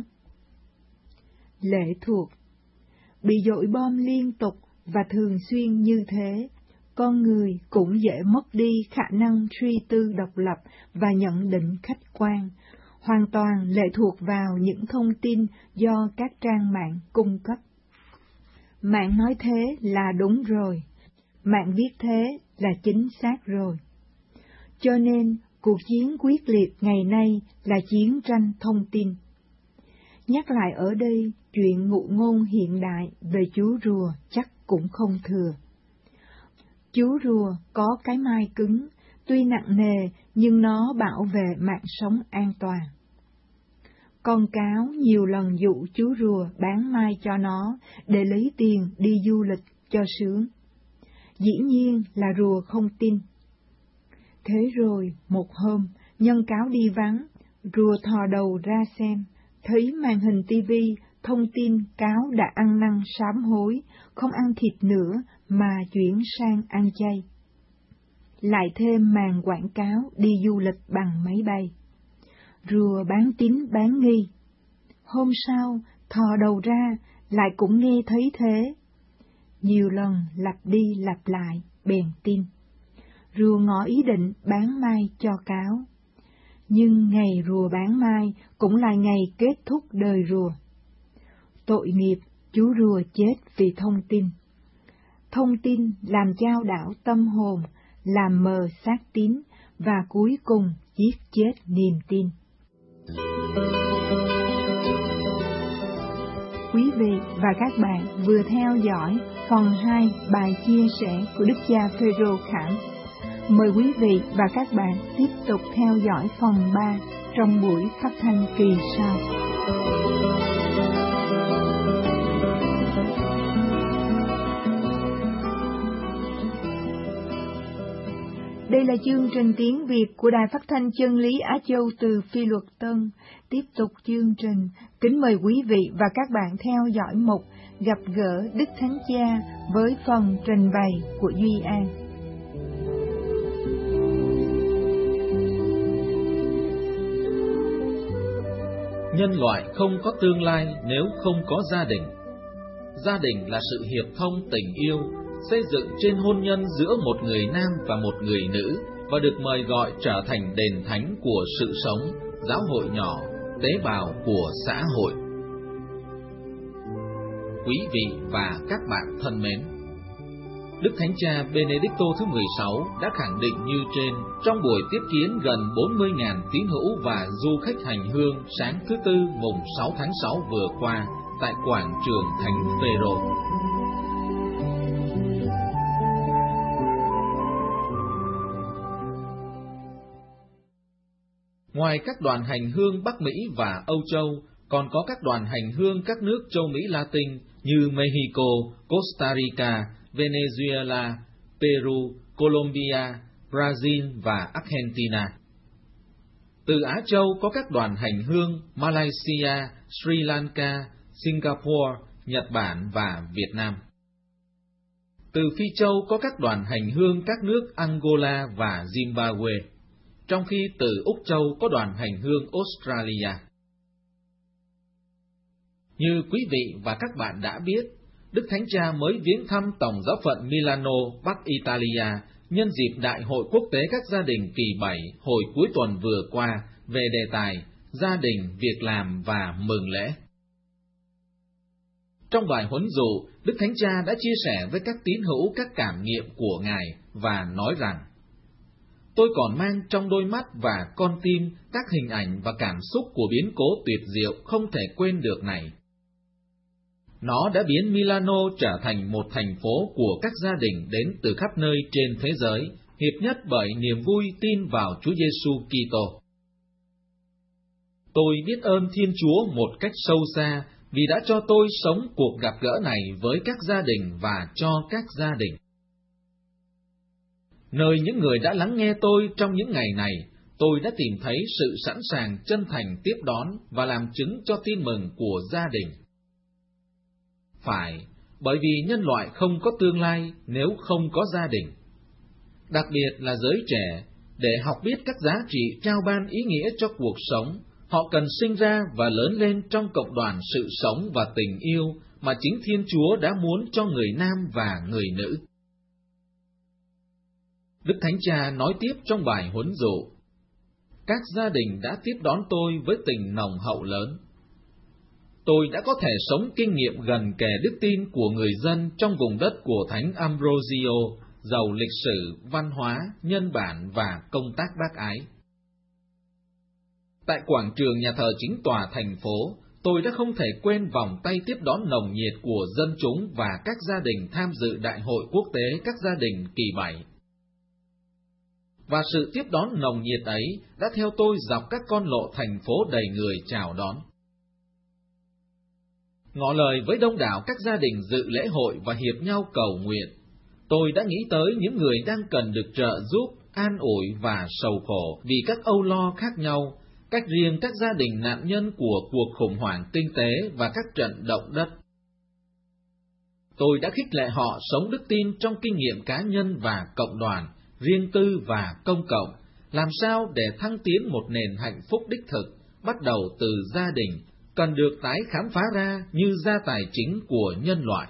A: Lệ thuộc. Bị dội bom liên tục và thường xuyên như thế, con người cũng dễ mất đi khả năng suy tư độc lập và nhận định khách quan, hoàn toàn lệ thuộc vào những thông tin do các trang mạng cung cấp. Mạng nói thế là đúng rồi, mạng viết thế là chính xác rồi. Cho nên, cuộc chiến quyết liệt ngày nay là chiến tranh thông tin. Nhắc lại ở đây, chuyện ngụ ngôn hiện đại về chú rùa chắc cũng không thừa. Chú rùa có cái mai cứng, tuy nặng nề nhưng nó bảo vệ mạng sống an toàn. Con cáo nhiều lần dụ chú rùa bán mai cho nó để lấy tiền đi du lịch cho sướng. Dĩ nhiên là rùa không tin. Thế rồi, một hôm, nhân cáo đi vắng, rùa thò đầu ra xem, thấy màn hình tivi thông tin cáo đã ăn năn sám hối, không ăn thịt nữa mà chuyển sang ăn chay. Lại thêm màn quảng cáo đi du lịch bằng máy bay. Rùa bán tín bán nghi. Hôm sau, thò đầu ra, lại cũng nghe thấy thế. Nhiều lần lặp đi lặp lại, bèn tin. Rùa ngỏ ý định bán mai cho cáo. Nhưng ngày rùa bán mai cũng là ngày kết thúc đời rùa. Tội nghiệp, chú rùa chết vì thông tin. Thông tin làm chao đảo tâm hồn, làm mờ xác tín và cuối cùng giết chết niềm tin. Quý vị và các bạn vừa theo dõi phần hai bài chia sẻ của Đức cha Phêrô Khảm. Mời quý vị và các bạn tiếp tục theo dõi phần ba trong buổi phát thanh kỳ sau. Đây là chương trình tiếng Việt của Đài Phát thanh Chân lý Á Châu từ Phi Luật Tân. Tiếp tục chương trình, kính mời quý vị và các bạn theo dõi mục Gặp gỡ Đức Thánh Cha với phần trình bày của Duy An.
B: nhân loại không có tương lai nếu không có gia đình. Gia đình là sự hiệp thông tình yêu, xây dựng trên hôn nhân giữa một người nam và một người nữ, và được mời gọi trở thành đền thánh của sự sống, giáo hội nhỏ, tế bào của xã hội. Quý vị và các bạn thân mến, Đức Thánh Cha Benedicto thứ mười sáu đã khẳng định như trên trong buổi tiếp kiến gần bốn mươi nghìn tín hữu và du khách hành hương sáng thứ Tư mùng sáu tháng sáu vừa qua tại quảng trường Thánh Phêrô. Ngoài các đoàn hành hương Bắc Mỹ và Âu Châu, còn có các đoàn hành hương các nước châu Mỹ Latin như Mexico, Costa Rica, Venezuela, Peru, Colombia, Brazil và Argentina. Từ Á Châu có các đoàn hành hương Malaysia, Sri Lanka, Singapore, Nhật Bản và Việt Nam. Từ Phi Châu có các đoàn hành hương các nước Angola và Zimbabwe, trong khi từ Úc Châu có đoàn hành hương Australia. Như quý vị và các bạn đã biết, Đức Thánh Cha mới viếng thăm Tổng giáo phận Milano, Bắc Italia, nhân dịp Đại hội Quốc tế các gia đình kỳ bảy hồi cuối tuần vừa qua về đề tài Gia đình, việc làm và mừng lễ. Trong bài huấn dụ, Đức Thánh Cha đã chia sẻ với các tín hữu các cảm nghiệm của Ngài và nói rằng: Tôi còn mang trong đôi mắt và con tim các hình ảnh và cảm xúc của biến cố tuyệt diệu không thể quên được này. Nó đã biến Milano trở thành một thành phố của các gia đình đến từ khắp nơi trên thế giới, hiệp nhất bởi niềm vui tin vào Chúa Giêsu Kitô. Tôi biết ơn Thiên Chúa một cách sâu xa vì đã cho tôi sống cuộc gặp gỡ này với các gia đình và cho các gia đình. Nơi những người đã lắng nghe tôi trong những ngày này, tôi đã tìm thấy sự sẵn sàng chân thành tiếp đón và làm chứng cho tin mừng của gia đình. Phải, bởi vì nhân loại không có tương lai nếu không có gia đình. Đặc biệt là giới trẻ, để học biết các giá trị trao ban ý nghĩa cho cuộc sống, họ cần sinh ra và lớn lên trong cộng đoàn sự sống và tình yêu mà chính Thiên Chúa đã muốn cho người nam và người nữ. Đức Thánh Cha nói tiếp trong bài huấn dụ: Các gia đình đã tiếp đón tôi với tình nồng hậu lớn. Tôi đã có thể sống kinh nghiệm gần kề đức tin của người dân trong vùng đất của Thánh Ambrosio, giàu lịch sử, văn hóa, nhân bản và công tác bác ái. Tại quảng trường nhà thờ chính tòa thành phố, tôi đã không thể quên vòng tay tiếp đón nồng nhiệt của dân chúng và các gia đình tham dự Đại hội Quốc tế các gia đình kỳ bảy. Và sự tiếp đón nồng nhiệt ấy đã theo tôi dọc các con lộ thành phố đầy người chào đón. Ngỏ lời với đông đảo các gia đình dự lễ hội và hiệp nhau cầu nguyện, tôi đã nghĩ tới những người đang cần được trợ giúp, an ủi và sầu khổ vì các âu lo khác nhau, cách riêng các gia đình nạn nhân của cuộc khủng hoảng kinh tế và các trận động đất. Tôi đã khích lệ họ sống đức tin trong kinh nghiệm cá nhân và cộng đoàn, riêng tư và công cộng, làm sao để thăng tiến một nền hạnh phúc đích thực, bắt đầu từ gia đình, cần được tái khám phá ra như gia tài chính của nhân loại.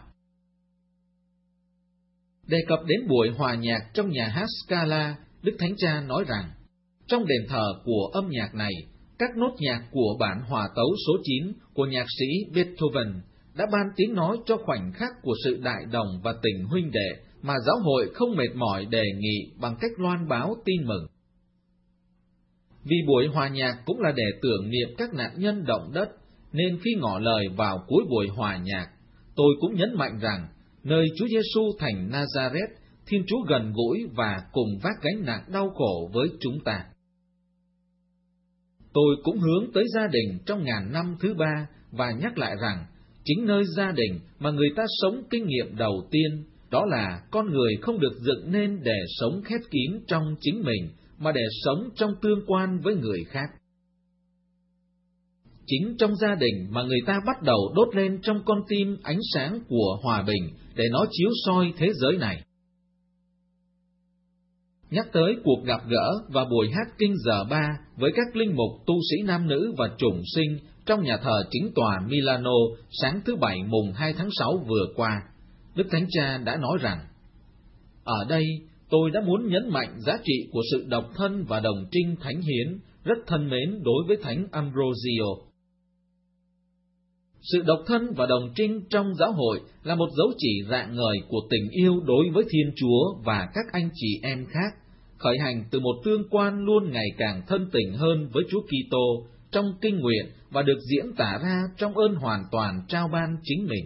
B: Đề cập đến buổi hòa nhạc trong nhà hát Scala, Đức Thánh Cha nói rằng, trong đền thờ của âm nhạc này, các nốt nhạc của bản hòa tấu số chín của nhạc sĩ Beethoven đã ban tiếng nói cho khoảnh khắc của sự đại đồng và tình huynh đệ mà giáo hội không mệt mỏi đề nghị bằng cách loan báo tin mừng. Vì buổi hòa nhạc cũng là để tưởng niệm các nạn nhân động đất, nên khi ngỏ lời vào cuối buổi hòa nhạc, tôi cũng nhấn mạnh rằng, nơi Chúa Giêsu thành Nazareth, Thiên Chúa gần gũi và cùng vác gánh nặng đau khổ với chúng ta. Tôi cũng hướng tới gia đình trong ngàn năm thứ ba và nhắc lại rằng, chính nơi gia đình mà người ta sống kinh nghiệm đầu tiên, đó là con người không được dựng nên để sống khép kín trong chính mình, mà để sống trong tương quan với người khác. Chính trong gia đình mà người ta bắt đầu đốt lên trong con tim ánh sáng của hòa bình để nó chiếu soi thế giới này. Nhắc tới cuộc gặp gỡ và buổi hát kinh giờ ba với các linh mục, tu sĩ nam nữ và chủng sinh trong nhà thờ chính tòa Milano sáng thứ Bảy mùng hai tháng sáu vừa qua, Đức Thánh Cha đã nói rằng: "Ở đây, tôi đã muốn nhấn mạnh giá trị của sự độc thân và đồng trinh thánh hiến, rất thân mến đối với Thánh Ambrosio. Sự độc thân và đồng trinh trong giáo hội là một dấu chỉ rạng ngời của tình yêu đối với Thiên Chúa và các anh chị em khác, khởi hành từ một tương quan luôn ngày càng thân tình hơn với Chúa Kitô trong kinh nguyện và được diễn tả ra trong ơn hoàn toàn trao ban chính mình."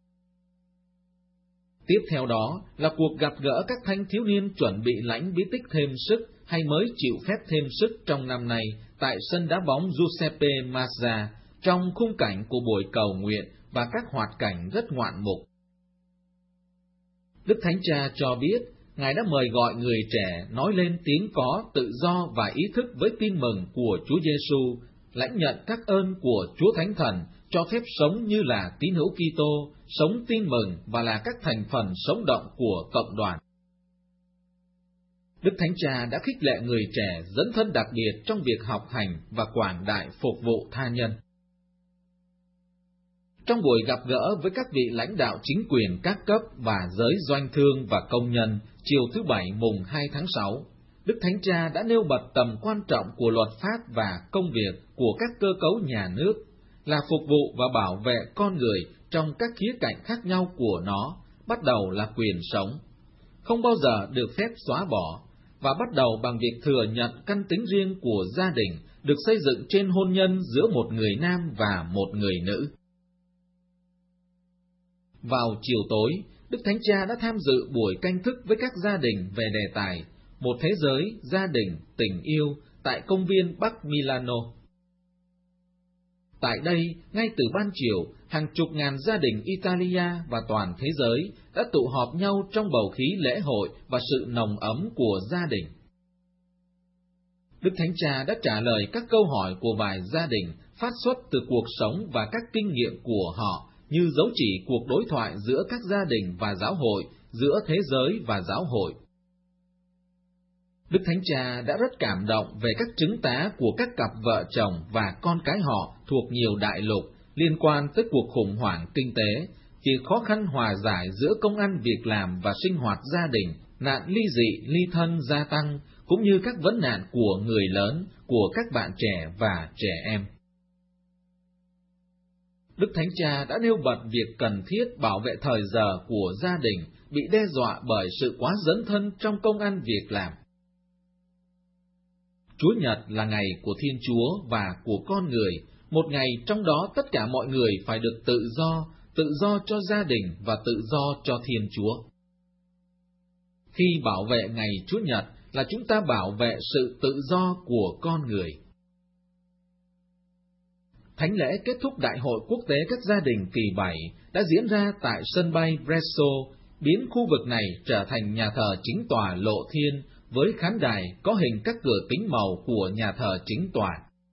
B: Tiếp theo đó là cuộc gặp gỡ các thanh thiếu niên chuẩn bị lãnh bí tích thêm sức hay mới chịu phép thêm sức trong năm nay tại sân đá bóng Giuseppe Mazza, trong khung cảnh của buổi cầu nguyện và các hoạt cảnh rất ngoạn mục. Đức Thánh Cha cho biết, Ngài đã mời gọi người trẻ nói lên tiếng có tự do và ý thức với tin mừng của Chúa Giêsu, lãnh nhận các ơn của Chúa Thánh Thần, cho phép sống như là tín hữu Kitô, sống tin mừng và là các thành phần sống động của cộng đoàn. Đức Thánh Cha đã khích lệ người trẻ dấn thân đặc biệt trong việc học hành và quảng đại phục vụ tha nhân. Trong buổi gặp gỡ với các vị lãnh đạo chính quyền các cấp và giới doanh thương và công nhân chiều thứ Bảy mùng hai tháng sáu, Đức Thánh Cha đã nêu bật tầm quan trọng của luật pháp và công việc của các cơ cấu nhà nước, là phục vụ và bảo vệ con người trong các khía cạnh khác nhau của nó, bắt đầu là quyền sống, không bao giờ được phép xóa bỏ, và bắt đầu bằng việc thừa nhận căn tính riêng của gia đình được xây dựng trên hôn nhân giữa một người nam và một người nữ. Vào chiều tối, Đức Thánh Cha đã tham dự buổi canh thức với các gia đình về đề tài Một thế giới, gia đình, tình yêu tại công viên Bắc Milano. Tại đây, ngay từ ban chiều, hàng chục ngàn gia đình Italia và toàn thế giới đã tụ họp nhau trong bầu khí lễ hội và sự nồng ấm của gia đình. Đức Thánh Cha đã trả lời các câu hỏi của vài gia đình phát xuất từ cuộc sống và các kinh nghiệm của họ, như dấu chỉ cuộc đối thoại giữa các gia đình và giáo hội, giữa thế giới và giáo hội. Đức Thánh Cha đã rất cảm động về các chứng tá của các cặp vợ chồng và con cái họ thuộc nhiều đại lục liên quan tới cuộc khủng hoảng kinh tế, việc khó khăn hòa giải giữa công ăn việc làm và sinh hoạt gia đình, nạn ly dị, ly thân gia tăng, cũng như các vấn nạn của người lớn, của các bạn trẻ và trẻ em. Đức Thánh Cha đã nêu bật việc cần thiết bảo vệ thời giờ của gia đình bị đe dọa bởi sự quá dấn thân trong công ăn việc làm. Chúa Nhật là ngày của Thiên Chúa và của con người, một ngày trong đó tất cả mọi người phải được tự do, tự do cho gia đình và tự do cho Thiên Chúa. Khi bảo vệ ngày Chúa Nhật là chúng ta bảo vệ sự tự do của con người. Thánh lễ kết thúc Đại hội Quốc tế các gia đình kỳ bảy đã diễn ra tại sân bay Bresso, biến khu vực này trở thành nhà thờ chính tòa Lộ Thiên với khán đài có hình các cửa kính màu của nhà thờ chính tòa.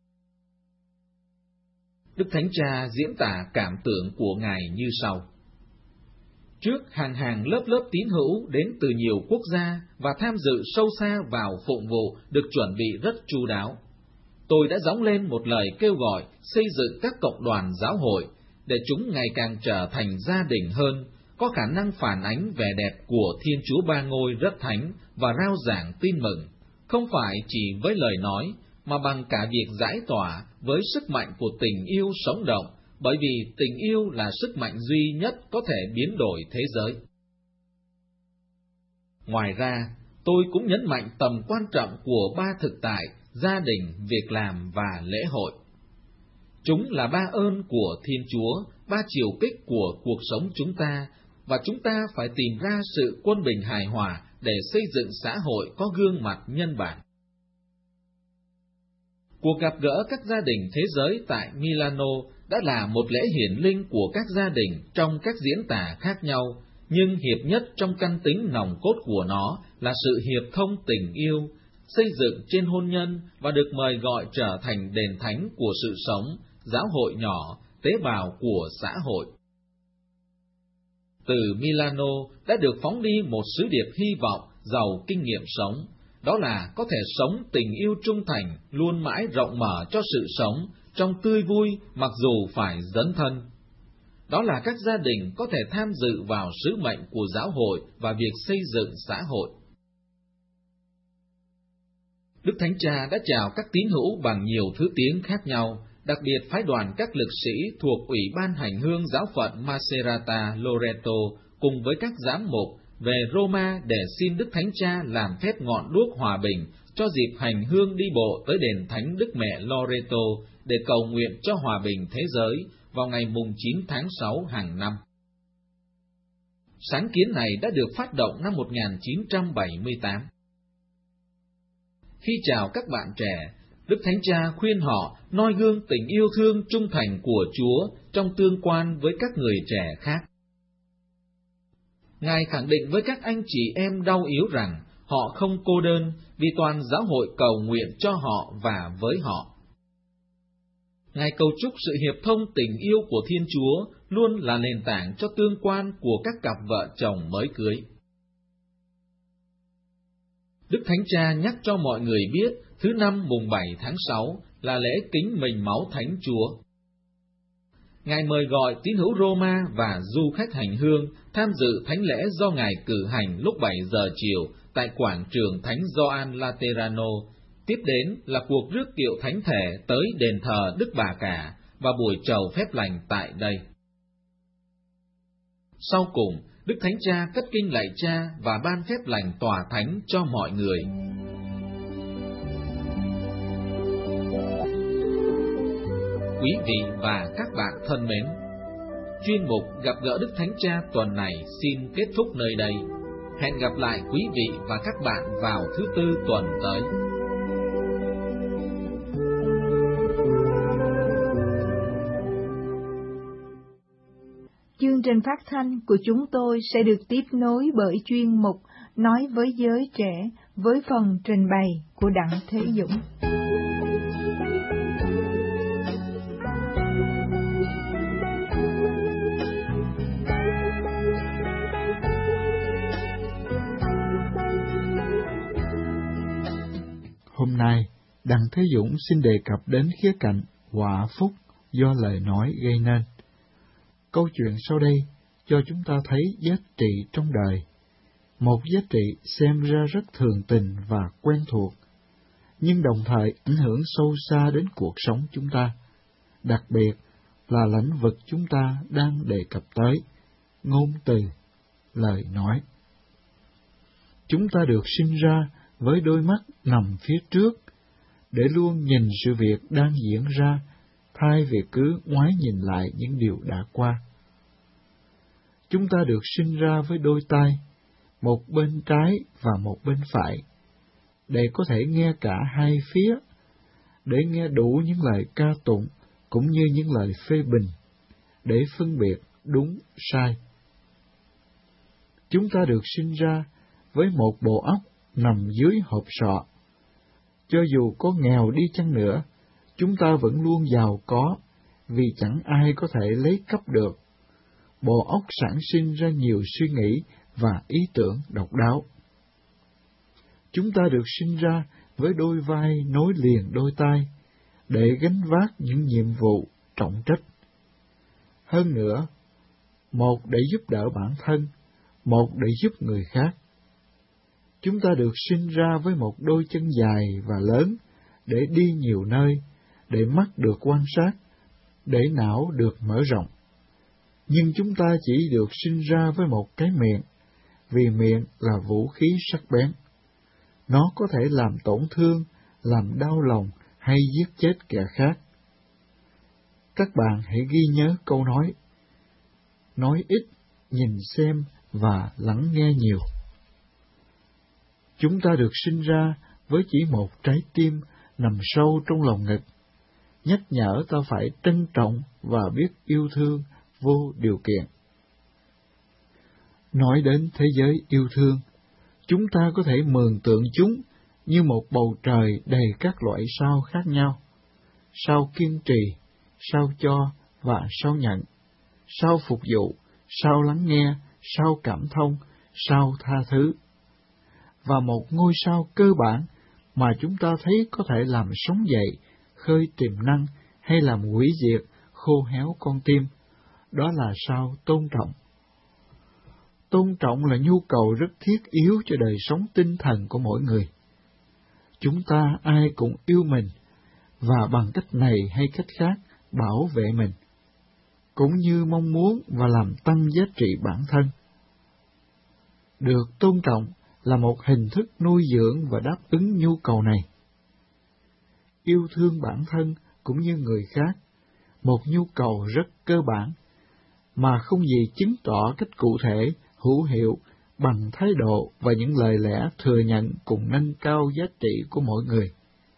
B: Đức Thánh Cha diễn tả cảm tưởng của Ngài như sau: Trước hàng hàng lớp lớp tín hữu đến từ nhiều quốc gia và tham dự sâu xa vào phụng vụ được chuẩn bị rất chu đáo, tôi đã gióng lên một lời kêu gọi xây dựng các cộng đoàn giáo hội để chúng ngày càng trở thành gia đình hơn, có khả năng phản ánh vẻ đẹp của Thiên Chúa Ba Ngôi rất thánh và rao giảng tin mừng, không phải chỉ với lời nói, mà bằng cả việc giải tỏa với sức mạnh của tình yêu sống động, bởi vì tình yêu là sức mạnh duy nhất có thể biến đổi thế giới. Ngoài ra, tôi cũng nhấn mạnh tầm quan trọng của ba thực tại, gia đình, việc làm và lễ hội. Chúng là ba ơn của Thiên Chúa, ba chiều kích của cuộc sống chúng ta, và chúng ta phải tìm ra sự quân bình hài hòa để xây dựng xã hội có gương mặt nhân bản. Cuộc gặp gỡ các gia đình thế giới tại Milano đã là một lễ hiển linh của các gia đình trong các diễn tả khác nhau, nhưng hiệp nhất trong căn tính nòng cốt của nó là sự hiệp thông tình yêu, xây dựng trên hôn nhân và được mời gọi trở thành đền thánh của sự sống, giáo hội nhỏ, tế bào của xã hội. Từ Milano đã được phóng đi một sứ điệp hy vọng giàu kinh nghiệm sống, đó là có thể sống tình yêu trung thành luôn mãi rộng mở cho sự sống trong tươi vui mặc dù phải dấn thân. Đó là các gia đình có thể tham dự vào sứ mệnh của giáo hội và việc xây dựng xã hội. Đức Thánh Cha đã chào các tín hữu bằng nhiều thứ tiếng khác nhau, đặc biệt phái đoàn các lực sĩ thuộc Ủy ban hành hương giáo phận Macerata Loreto cùng với các giám mục về Roma để xin Đức Thánh Cha làm phép ngọn đuốc hòa bình cho dịp hành hương đi bộ tới đền Thánh Đức Mẹ Loreto để cầu nguyện cho hòa bình thế giới vào ngày mùng chín tháng sáu hàng năm. Sáng kiến này đã được phát động năm một nghìn chín trăm bảy mươi tám. Khi chào các bạn trẻ, Đức Thánh Cha khuyên họ noi gương tình yêu thương trung thành của Chúa trong tương quan với các người trẻ khác. Ngài khẳng định với các anh chị em đau yếu rằng họ không cô đơn vì toàn giáo hội cầu nguyện cho họ và với họ. Ngài cầu chúc sự hiệp thông tình yêu của Thiên Chúa luôn là nền tảng cho tương quan của các cặp vợ chồng mới cưới. Đức Thánh Cha nhắc cho mọi người biết thứ năm mùng bảy tháng sáu là lễ kính mình máu Thánh Chúa. Ngài mời gọi tín hữu Roma và du khách hành hương tham dự thánh lễ do Ngài cử hành lúc bảy giờ chiều tại quảng trường Thánh Gioan Laterano. Tiếp đến là cuộc rước kiệu thánh thể tới đền thờ Đức Bà Cả và buổi trầu phép lành tại đây. Sau cùng, Đức Thánh Cha cất kinh lạy Cha và ban phép lành tòa thánh cho mọi người. Quý vị và các bạn thân mến, chuyên mục Gặp gỡ Đức Thánh Cha tuần này xin kết thúc nơi đây. Hẹn gặp lại quý vị và các bạn vào thứ Tư tuần tới.
A: Chương trình phát thanh của chúng tôi sẽ được tiếp nối bởi chuyên mục Nói với giới trẻ với phần trình bày của Đặng Thế Dũng.
D: Hôm nay, Đặng Thế Dũng xin đề cập đến khía cạnh họa phúc do lời nói gây nên. Câu chuyện sau đây cho chúng ta thấy giá trị trong đời, một giá trị xem ra rất thường tình và quen thuộc, nhưng đồng thời ảnh hưởng sâu xa đến cuộc sống chúng ta, đặc biệt là lĩnh vực chúng ta đang đề cập tới, ngôn từ, lời nói. Chúng ta được sinh ra với đôi mắt nằm phía trước, để luôn nhìn sự việc đang diễn ra, thay vì cứ ngoái nhìn lại những điều đã qua. Chúng ta được sinh ra với đôi tai, một bên trái và một bên phải, để có thể nghe cả hai phía, để nghe đủ những lời ca tụng cũng như những lời phê bình, để phân biệt đúng sai. Chúng ta được sinh ra với một bộ óc nằm dưới hộp sọ. Cho dù có nghèo đi chăng nữa, chúng ta vẫn luôn giàu có, vì chẳng ai có thể lấy cắp được. Bộ óc sản sinh ra nhiều suy nghĩ và ý tưởng độc đáo. Chúng ta được sinh ra với đôi vai nối liền đôi tai, để gánh vác những nhiệm vụ trọng trách. Hơn nữa, một để giúp đỡ bản thân, một để giúp người khác. Chúng ta được sinh ra với một đôi chân dài và lớn, để đi nhiều nơi, để mắt được quan sát, để não được mở rộng. Nhưng chúng ta chỉ được sinh ra với một cái miệng, vì miệng là vũ khí sắc bén. Nó có thể làm tổn thương, làm đau lòng hay giết chết kẻ khác. Các bạn hãy ghi nhớ câu nói: nói ít, nhìn xem và lắng nghe nhiều. Chúng ta được sinh ra với chỉ một trái tim nằm sâu trong lòng ngực, nhắc nhở ta phải trân trọng và biết yêu thương vô điều kiện. Nói đến thế giới yêu thương, chúng ta có thể mường tượng chúng như một bầu trời đầy các loại sao khác nhau: sao kiên trì, sao cho và sao nhận, sao phục vụ, sao lắng nghe, sao cảm thông, sao tha thứ. Và một ngôi sao cơ bản mà chúng ta thấy có thể làm sống dậy, khơi tiềm năng hay làm hủy diệt, khô héo con tim. Đó là sao tôn trọng. Tôn trọng là nhu cầu rất thiết yếu cho đời sống tinh thần của mỗi người. Chúng ta ai cũng yêu mình, và bằng cách này hay cách khác bảo vệ mình, cũng như mong muốn và làm tăng giá trị bản thân. Được tôn trọng là một hình thức nuôi dưỡng và đáp ứng nhu cầu này. Yêu thương bản thân cũng như người khác, một nhu cầu rất cơ bản, mà không gì chứng tỏ cách cụ thể, hữu hiệu bằng thái độ và những lời lẽ thừa nhận cùng nâng cao giá trị của mỗi người.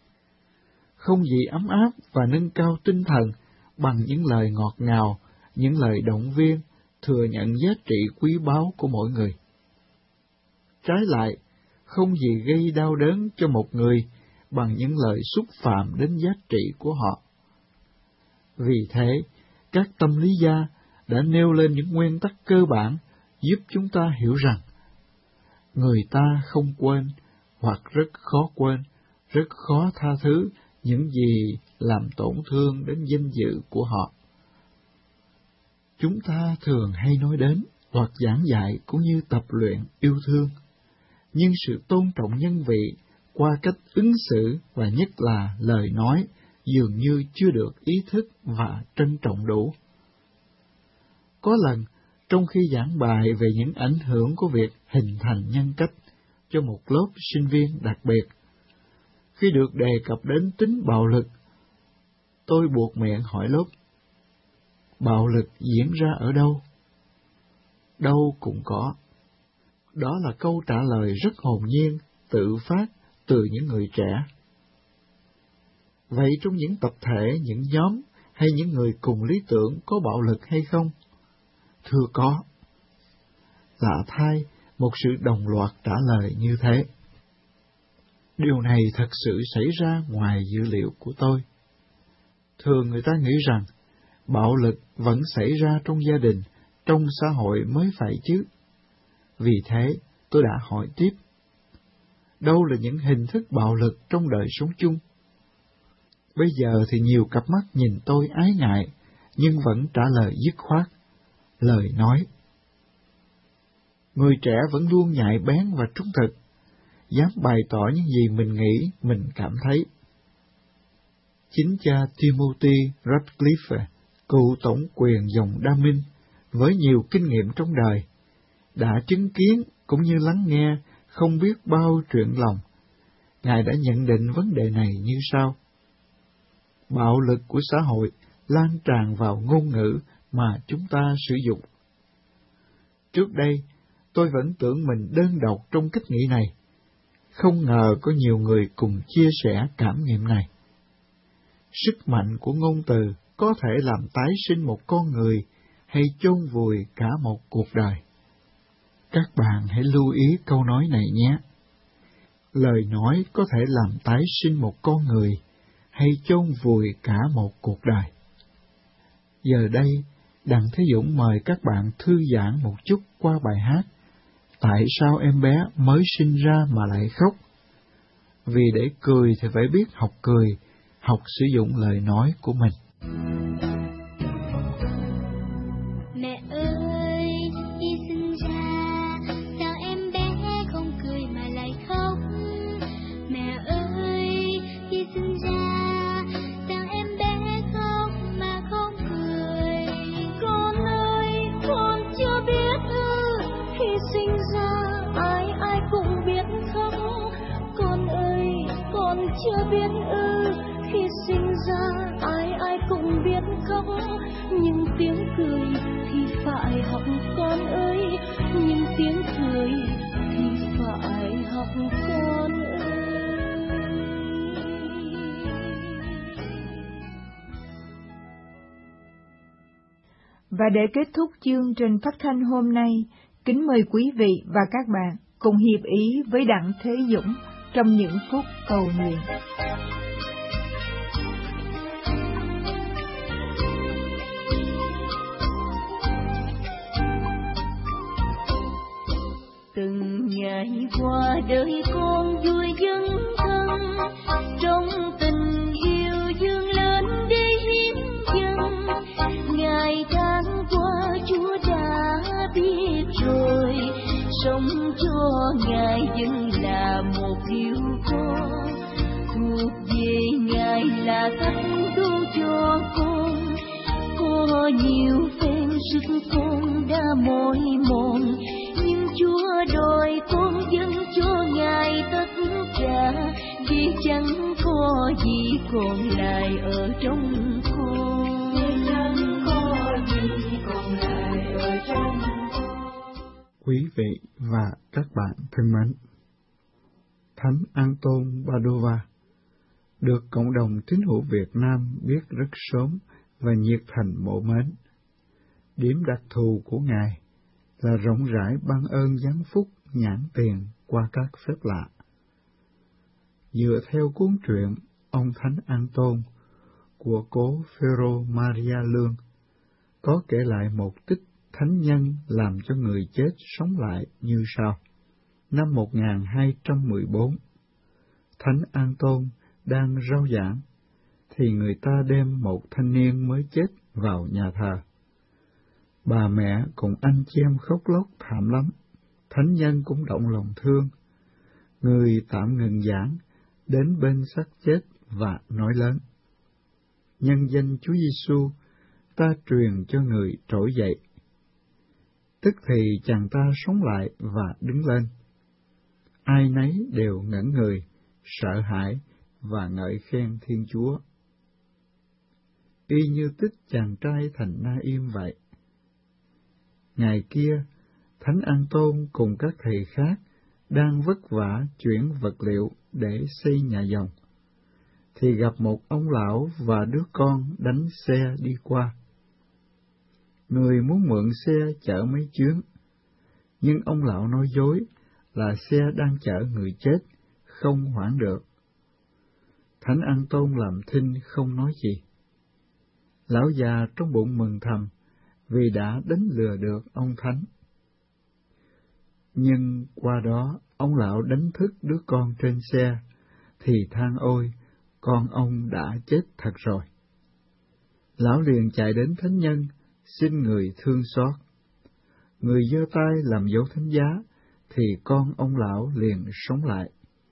D: Không gì ấm áp và nâng cao tinh thần bằng những lời ngọt ngào, những lời động viên, thừa nhận giá trị quý báu của mỗi người. Trái lại, không gì gây đau đớn cho một người bằng những lời xúc phạm đến giá trị của họ. Vì thế, các tâm lý gia đã nêu lên những nguyên tắc cơ bản giúp chúng ta hiểu rằng người ta không quên hoặc rất khó quên, rất khó tha thứ những gì làm tổn thương đến danh dự của họ. Chúng ta thường hay nói đến hoặc giảng dạy cũng như tập luyện yêu thương, nhưng sự tôn trọng nhân vị qua cách ứng xử và nhất là lời nói dường như chưa được ý thức và trân trọng đủ. Có lần, trong khi giảng bài về những ảnh hưởng của việc hình thành nhân cách cho một lớp sinh viên đặc biệt, khi được đề cập đến tính bạo lực, tôi buột miệng hỏi lớp, bạo lực diễn ra ở đâu? Đâu cũng có. Đó là câu trả lời rất hồn nhiên, tự phát từ những người trẻ. Vậy trong những tập thể, những nhóm hay những người cùng lý tưởng có bạo lực hay không? Thưa có. Lạ thay, một sự đồng loạt trả lời như thế. Điều này thật sự xảy ra ngoài dữ liệu của tôi. Thường người ta nghĩ rằng bạo lực vẫn xảy ra trong gia đình, trong xã hội mới phải chứ. Vì thế, tôi đã hỏi tiếp. Đâu là những hình thức bạo lực trong đời sống chung? Bây giờ thì nhiều cặp mắt nhìn tôi ái ngại, nhưng vẫn trả lời dứt khoát. Lời nói. Người trẻ vẫn luôn nhạy bén và trung thực, dám bày tỏ những gì mình nghĩ, mình cảm thấy. Chính cha Timothy Radcliffe, cựu tổng quyền dòng Đa Minh, với nhiều kinh nghiệm trong đời, đã chứng kiến cũng như lắng nghe không biết bao chuyện lòng. Ngài đã nhận định vấn đề này như sau. Bạo lực của xã hội lan tràn vào ngôn ngữ mà chúng ta sử dụng. Trước đây, tôi vẫn tưởng mình đơn độc trong cách nghĩ này. Không ngờ có nhiều người cùng chia sẻ cảm nghiệm này. Sức mạnh của ngôn từ có thể làm tái sinh một con người hay chôn vùi cả một cuộc đời. Các bạn hãy lưu ý câu nói này nhé. Lời nói có thể làm tái sinh một con người hay chôn vùi cả một cuộc đời. Giờ đây, Đặng Thế Dũng mời các bạn thư giãn một chút qua bài hát Tại sao em bé mới sinh ra mà lại khóc? Vì để cười thì phải biết học cười, học sử dụng lời nói của mình.
E: Mẹ ơi, khi sinh ra, sao em bé không cười mà lại khóc? Mẹ ơi, khi sinh ra, sao em bé khóc mà không cười? Con ơi, con chưa biết ư, khi sinh ra ai ai cũng biết khóc. Con ơi, con chưa biết ư, khi sinh ra ai ai cũng biết khóc. Nhưng tiếng cười thì phải học con ơi, nhưng tiếng cười thì phải học con ơi.
A: Và để kết thúc chương trình phát thanh hôm nay, kính mời quý vị và các bạn cùng hiệp ý với Đặng Thế Dũng trong những phút cầu nguyện.
E: Từng ngày qua đời con vui dấn thân, trong tình yêu dương lên đi.
F: sống cho Ngài vẫn là một điều con, thuộc về Ngài là thánh cứu cho con. Có nhiều phen sức con đã mỏi mòn, nhưng Chúa đòi con dâng cho Ngài tất cả, vì chẳng có gì còn lại ở trong con, chẳng có gì còn lại ở trong con.
D: Quý vị và các bạn thân mến, Thánh Anton Padova được cộng đồng tín hữu Việt Nam biết rất sớm và nhiệt thành mộ mến. Điểm đặc thù của Ngài là rộng rãi ban ơn giáng phúc nhãn tiền qua các phép lạ. Dựa theo cuốn truyện Ông Thánh Anton của cố Phêrô Maria Lương, có kể lại một tích thánh nhân làm cho người chết sống lại như sau. Năm một nghìn hai trăm mười bốn, Thánh Anton đang rao giảng, thì người ta đem một thanh niên mới chết vào nhà thờ. Bà mẹ cùng anh chị em khóc lóc thảm lắm, thánh nhân cũng động lòng thương. Người tạm ngừng giảng, đến bên xác chết và nói lớn: nhân danh Chúa Giêsu, ta truyền cho người trỗi dậy. Tức thì chàng ta sống lại và đứng lên. Ai nấy đều ngẩn người, sợ hãi và ngợi khen Thiên Chúa. Y như tích chàng trai thành Na-im vậy. Ngày kia, Thánh Anton cùng các thầy khác đang vất vả chuyển vật liệu để xây nhà dòng, thì gặp một ông lão và đứa con đánh xe đi qua. Người muốn mượn xe chở mấy chuyến, nhưng ông lão nói dối là xe đang chở người chết, không hoãn được. Thánh Anton làm thinh không nói gì. Lão già trong bụng mừng thầm vì đã đánh lừa được ông Thánh. Nhưng qua đó, ông lão đánh thức đứa con trên xe, thì than ôi, con ông đã chết thật rồi. Lão liền chạy đến thánh nhân, xin người thương xót. Người giơ tay làm dấu thánh giá, thì con ông lão liền sống lại.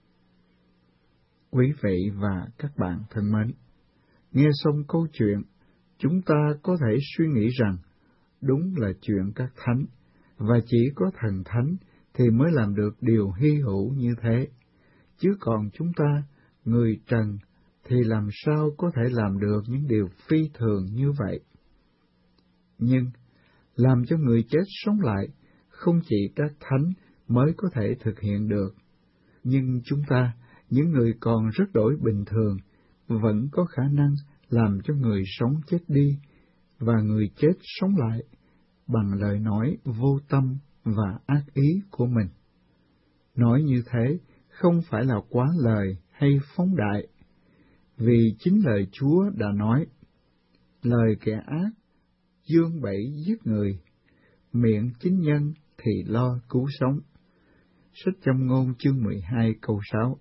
D: Quý vị và các bạn thân mến, nghe xong câu chuyện, chúng ta có thể suy nghĩ rằng đúng là chuyện các thánh, và chỉ có thần thánh thì mới làm được điều hy hữu như thế, chứ còn chúng ta, người trần, thì làm sao có thể làm được những điều phi thường như vậy. Nhưng, làm cho người chết sống lại, không chỉ các thánh mới có thể thực hiện được, nhưng chúng ta, những người còn rất đổi bình thường, vẫn có khả năng làm cho người sống chết đi, và người chết sống lại, bằng lời nói vô tâm và ác ý của mình. Nói như thế không phải là quá lời hay phóng đại, vì chính lời Chúa đã nói: lời kẻ ác dương bẫy giết người, miệng chính nhân thì lo cứu sống. Sách Châm Ngôn chương mười hai câu sáu.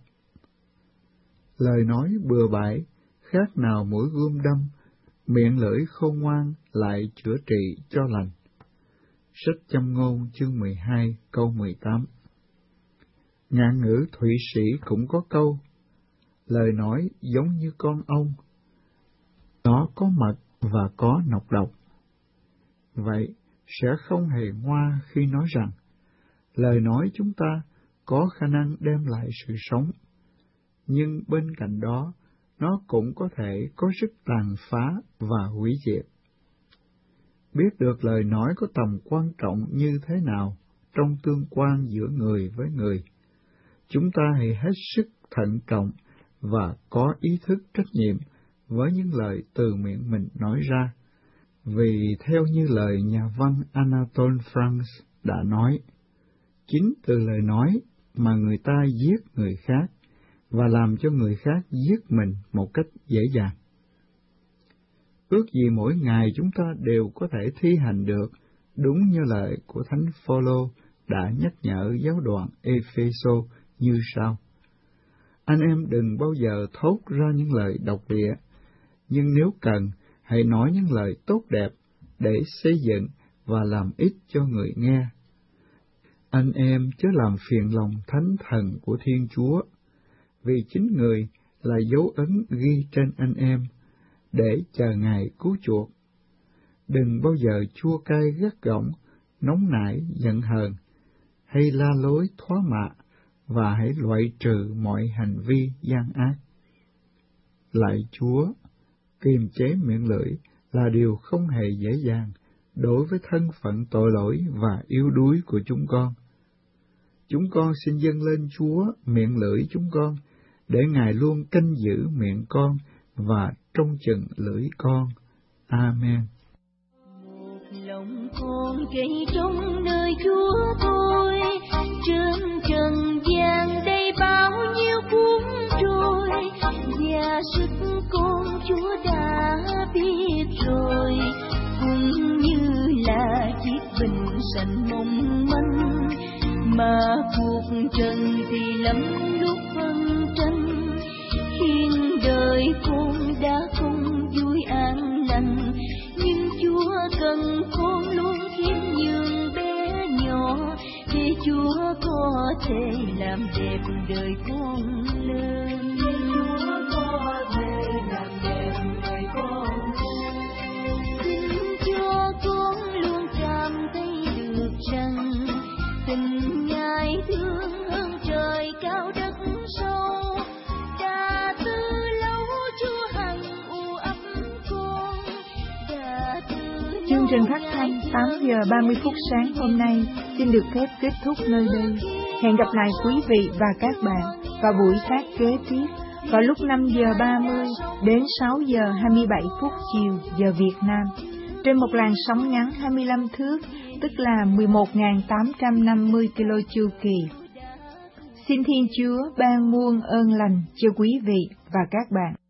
D: Lời nói bừa bãi khác nào mũi gươm đâm, miệng lưỡi khôn ngoan lại chữa trị cho lành. Sách Châm Ngôn chương mười hai câu mười tám. Ngạn ngữ Thụy Sĩ cũng có câu: lời nói giống như con ong, nó có mật và có nọc độc. Vậy sẽ không hề ngoa khi nói rằng lời nói chúng ta có khả năng đem lại sự sống, nhưng bên cạnh đó nó cũng có thể có sức tàn phá và hủy diệt. Biết được lời nói có tầm quan trọng như thế nào trong tương quan giữa người với người, chúng ta hãy hết sức thận trọng và có ý thức trách nhiệm với những lời từ miệng mình nói ra, vì theo như lời nhà văn Anatole France đã nói, chính từ lời nói mà người ta giết người khác và làm cho người khác giết mình một cách dễ dàng. Ước gì mỗi ngày chúng ta đều có thể thi hành được đúng như lời của Thánh Phaolô đã nhắc nhở giáo đoàn Epheso như sau: anh em đừng bao giờ thốt ra những lời độc địa, nhưng nếu cần, hãy nói những lời tốt đẹp để xây dựng và làm ích cho người nghe. Anh em chớ làm phiền lòng thánh thần của Thiên Chúa, vì chính Người là dấu ấn ghi trên anh em, để chờ Ngài cứu chuộc. Đừng bao giờ chua cay gắt gỏng, nóng nảy, giận hờn, hay la lối thoá mạ, và hãy loại trừ mọi hành vi gian ác. Lạy Chúa, kiềm chế miệng lưỡi là điều không hề dễ dàng đối với thân phận tội lỗi và yếu đuối của chúng con. Chúng con xin dâng lên Chúa miệng lưỡi chúng con, để Ngài luôn canh giữ miệng con và trông chừng lưỡi con. Amen.
F: Một lòng con cây trong nơi Chúa tôi, trên trần gian đây bao nhiêu cuốn trôi, và sức con Chúa đã biết rồi, cũng như là chiếc bình sành mong manh, mà cuộc trần thì lắm lúc phân tranh, khiến đời con đã không vui an lành, nhưng Chúa cần con luôn khiêm nhường bé nhỏ, để Chúa có thể làm đẹp đời con lên. Chúa có thể làm đẹp đời con lên. Xin cho con luôn cảm thấy được rằng tình Ngài thương hơn trời cao đất sâu, đã từ lâu Chúa hằng u ấm con, đã từ lâu.
A: Chương trình phát thanh tám giờ ba mươi phút sáng hôm nay xin được phép kết thúc nơi đây. Hẹn gặp lại quý vị và các bạn vào buổi phát kế tiếp vào lúc năm giờ ba mươi đến sáu giờ hai mươi bảy phút chiều giờ Việt Nam, trên một làn sóng ngắn hai mươi lăm thước, tức là mười một nghìn tám trăm năm mươi ki lô chu kỳ. Xin Thiên Chúa ban muôn ơn lành cho quý vị và các bạn.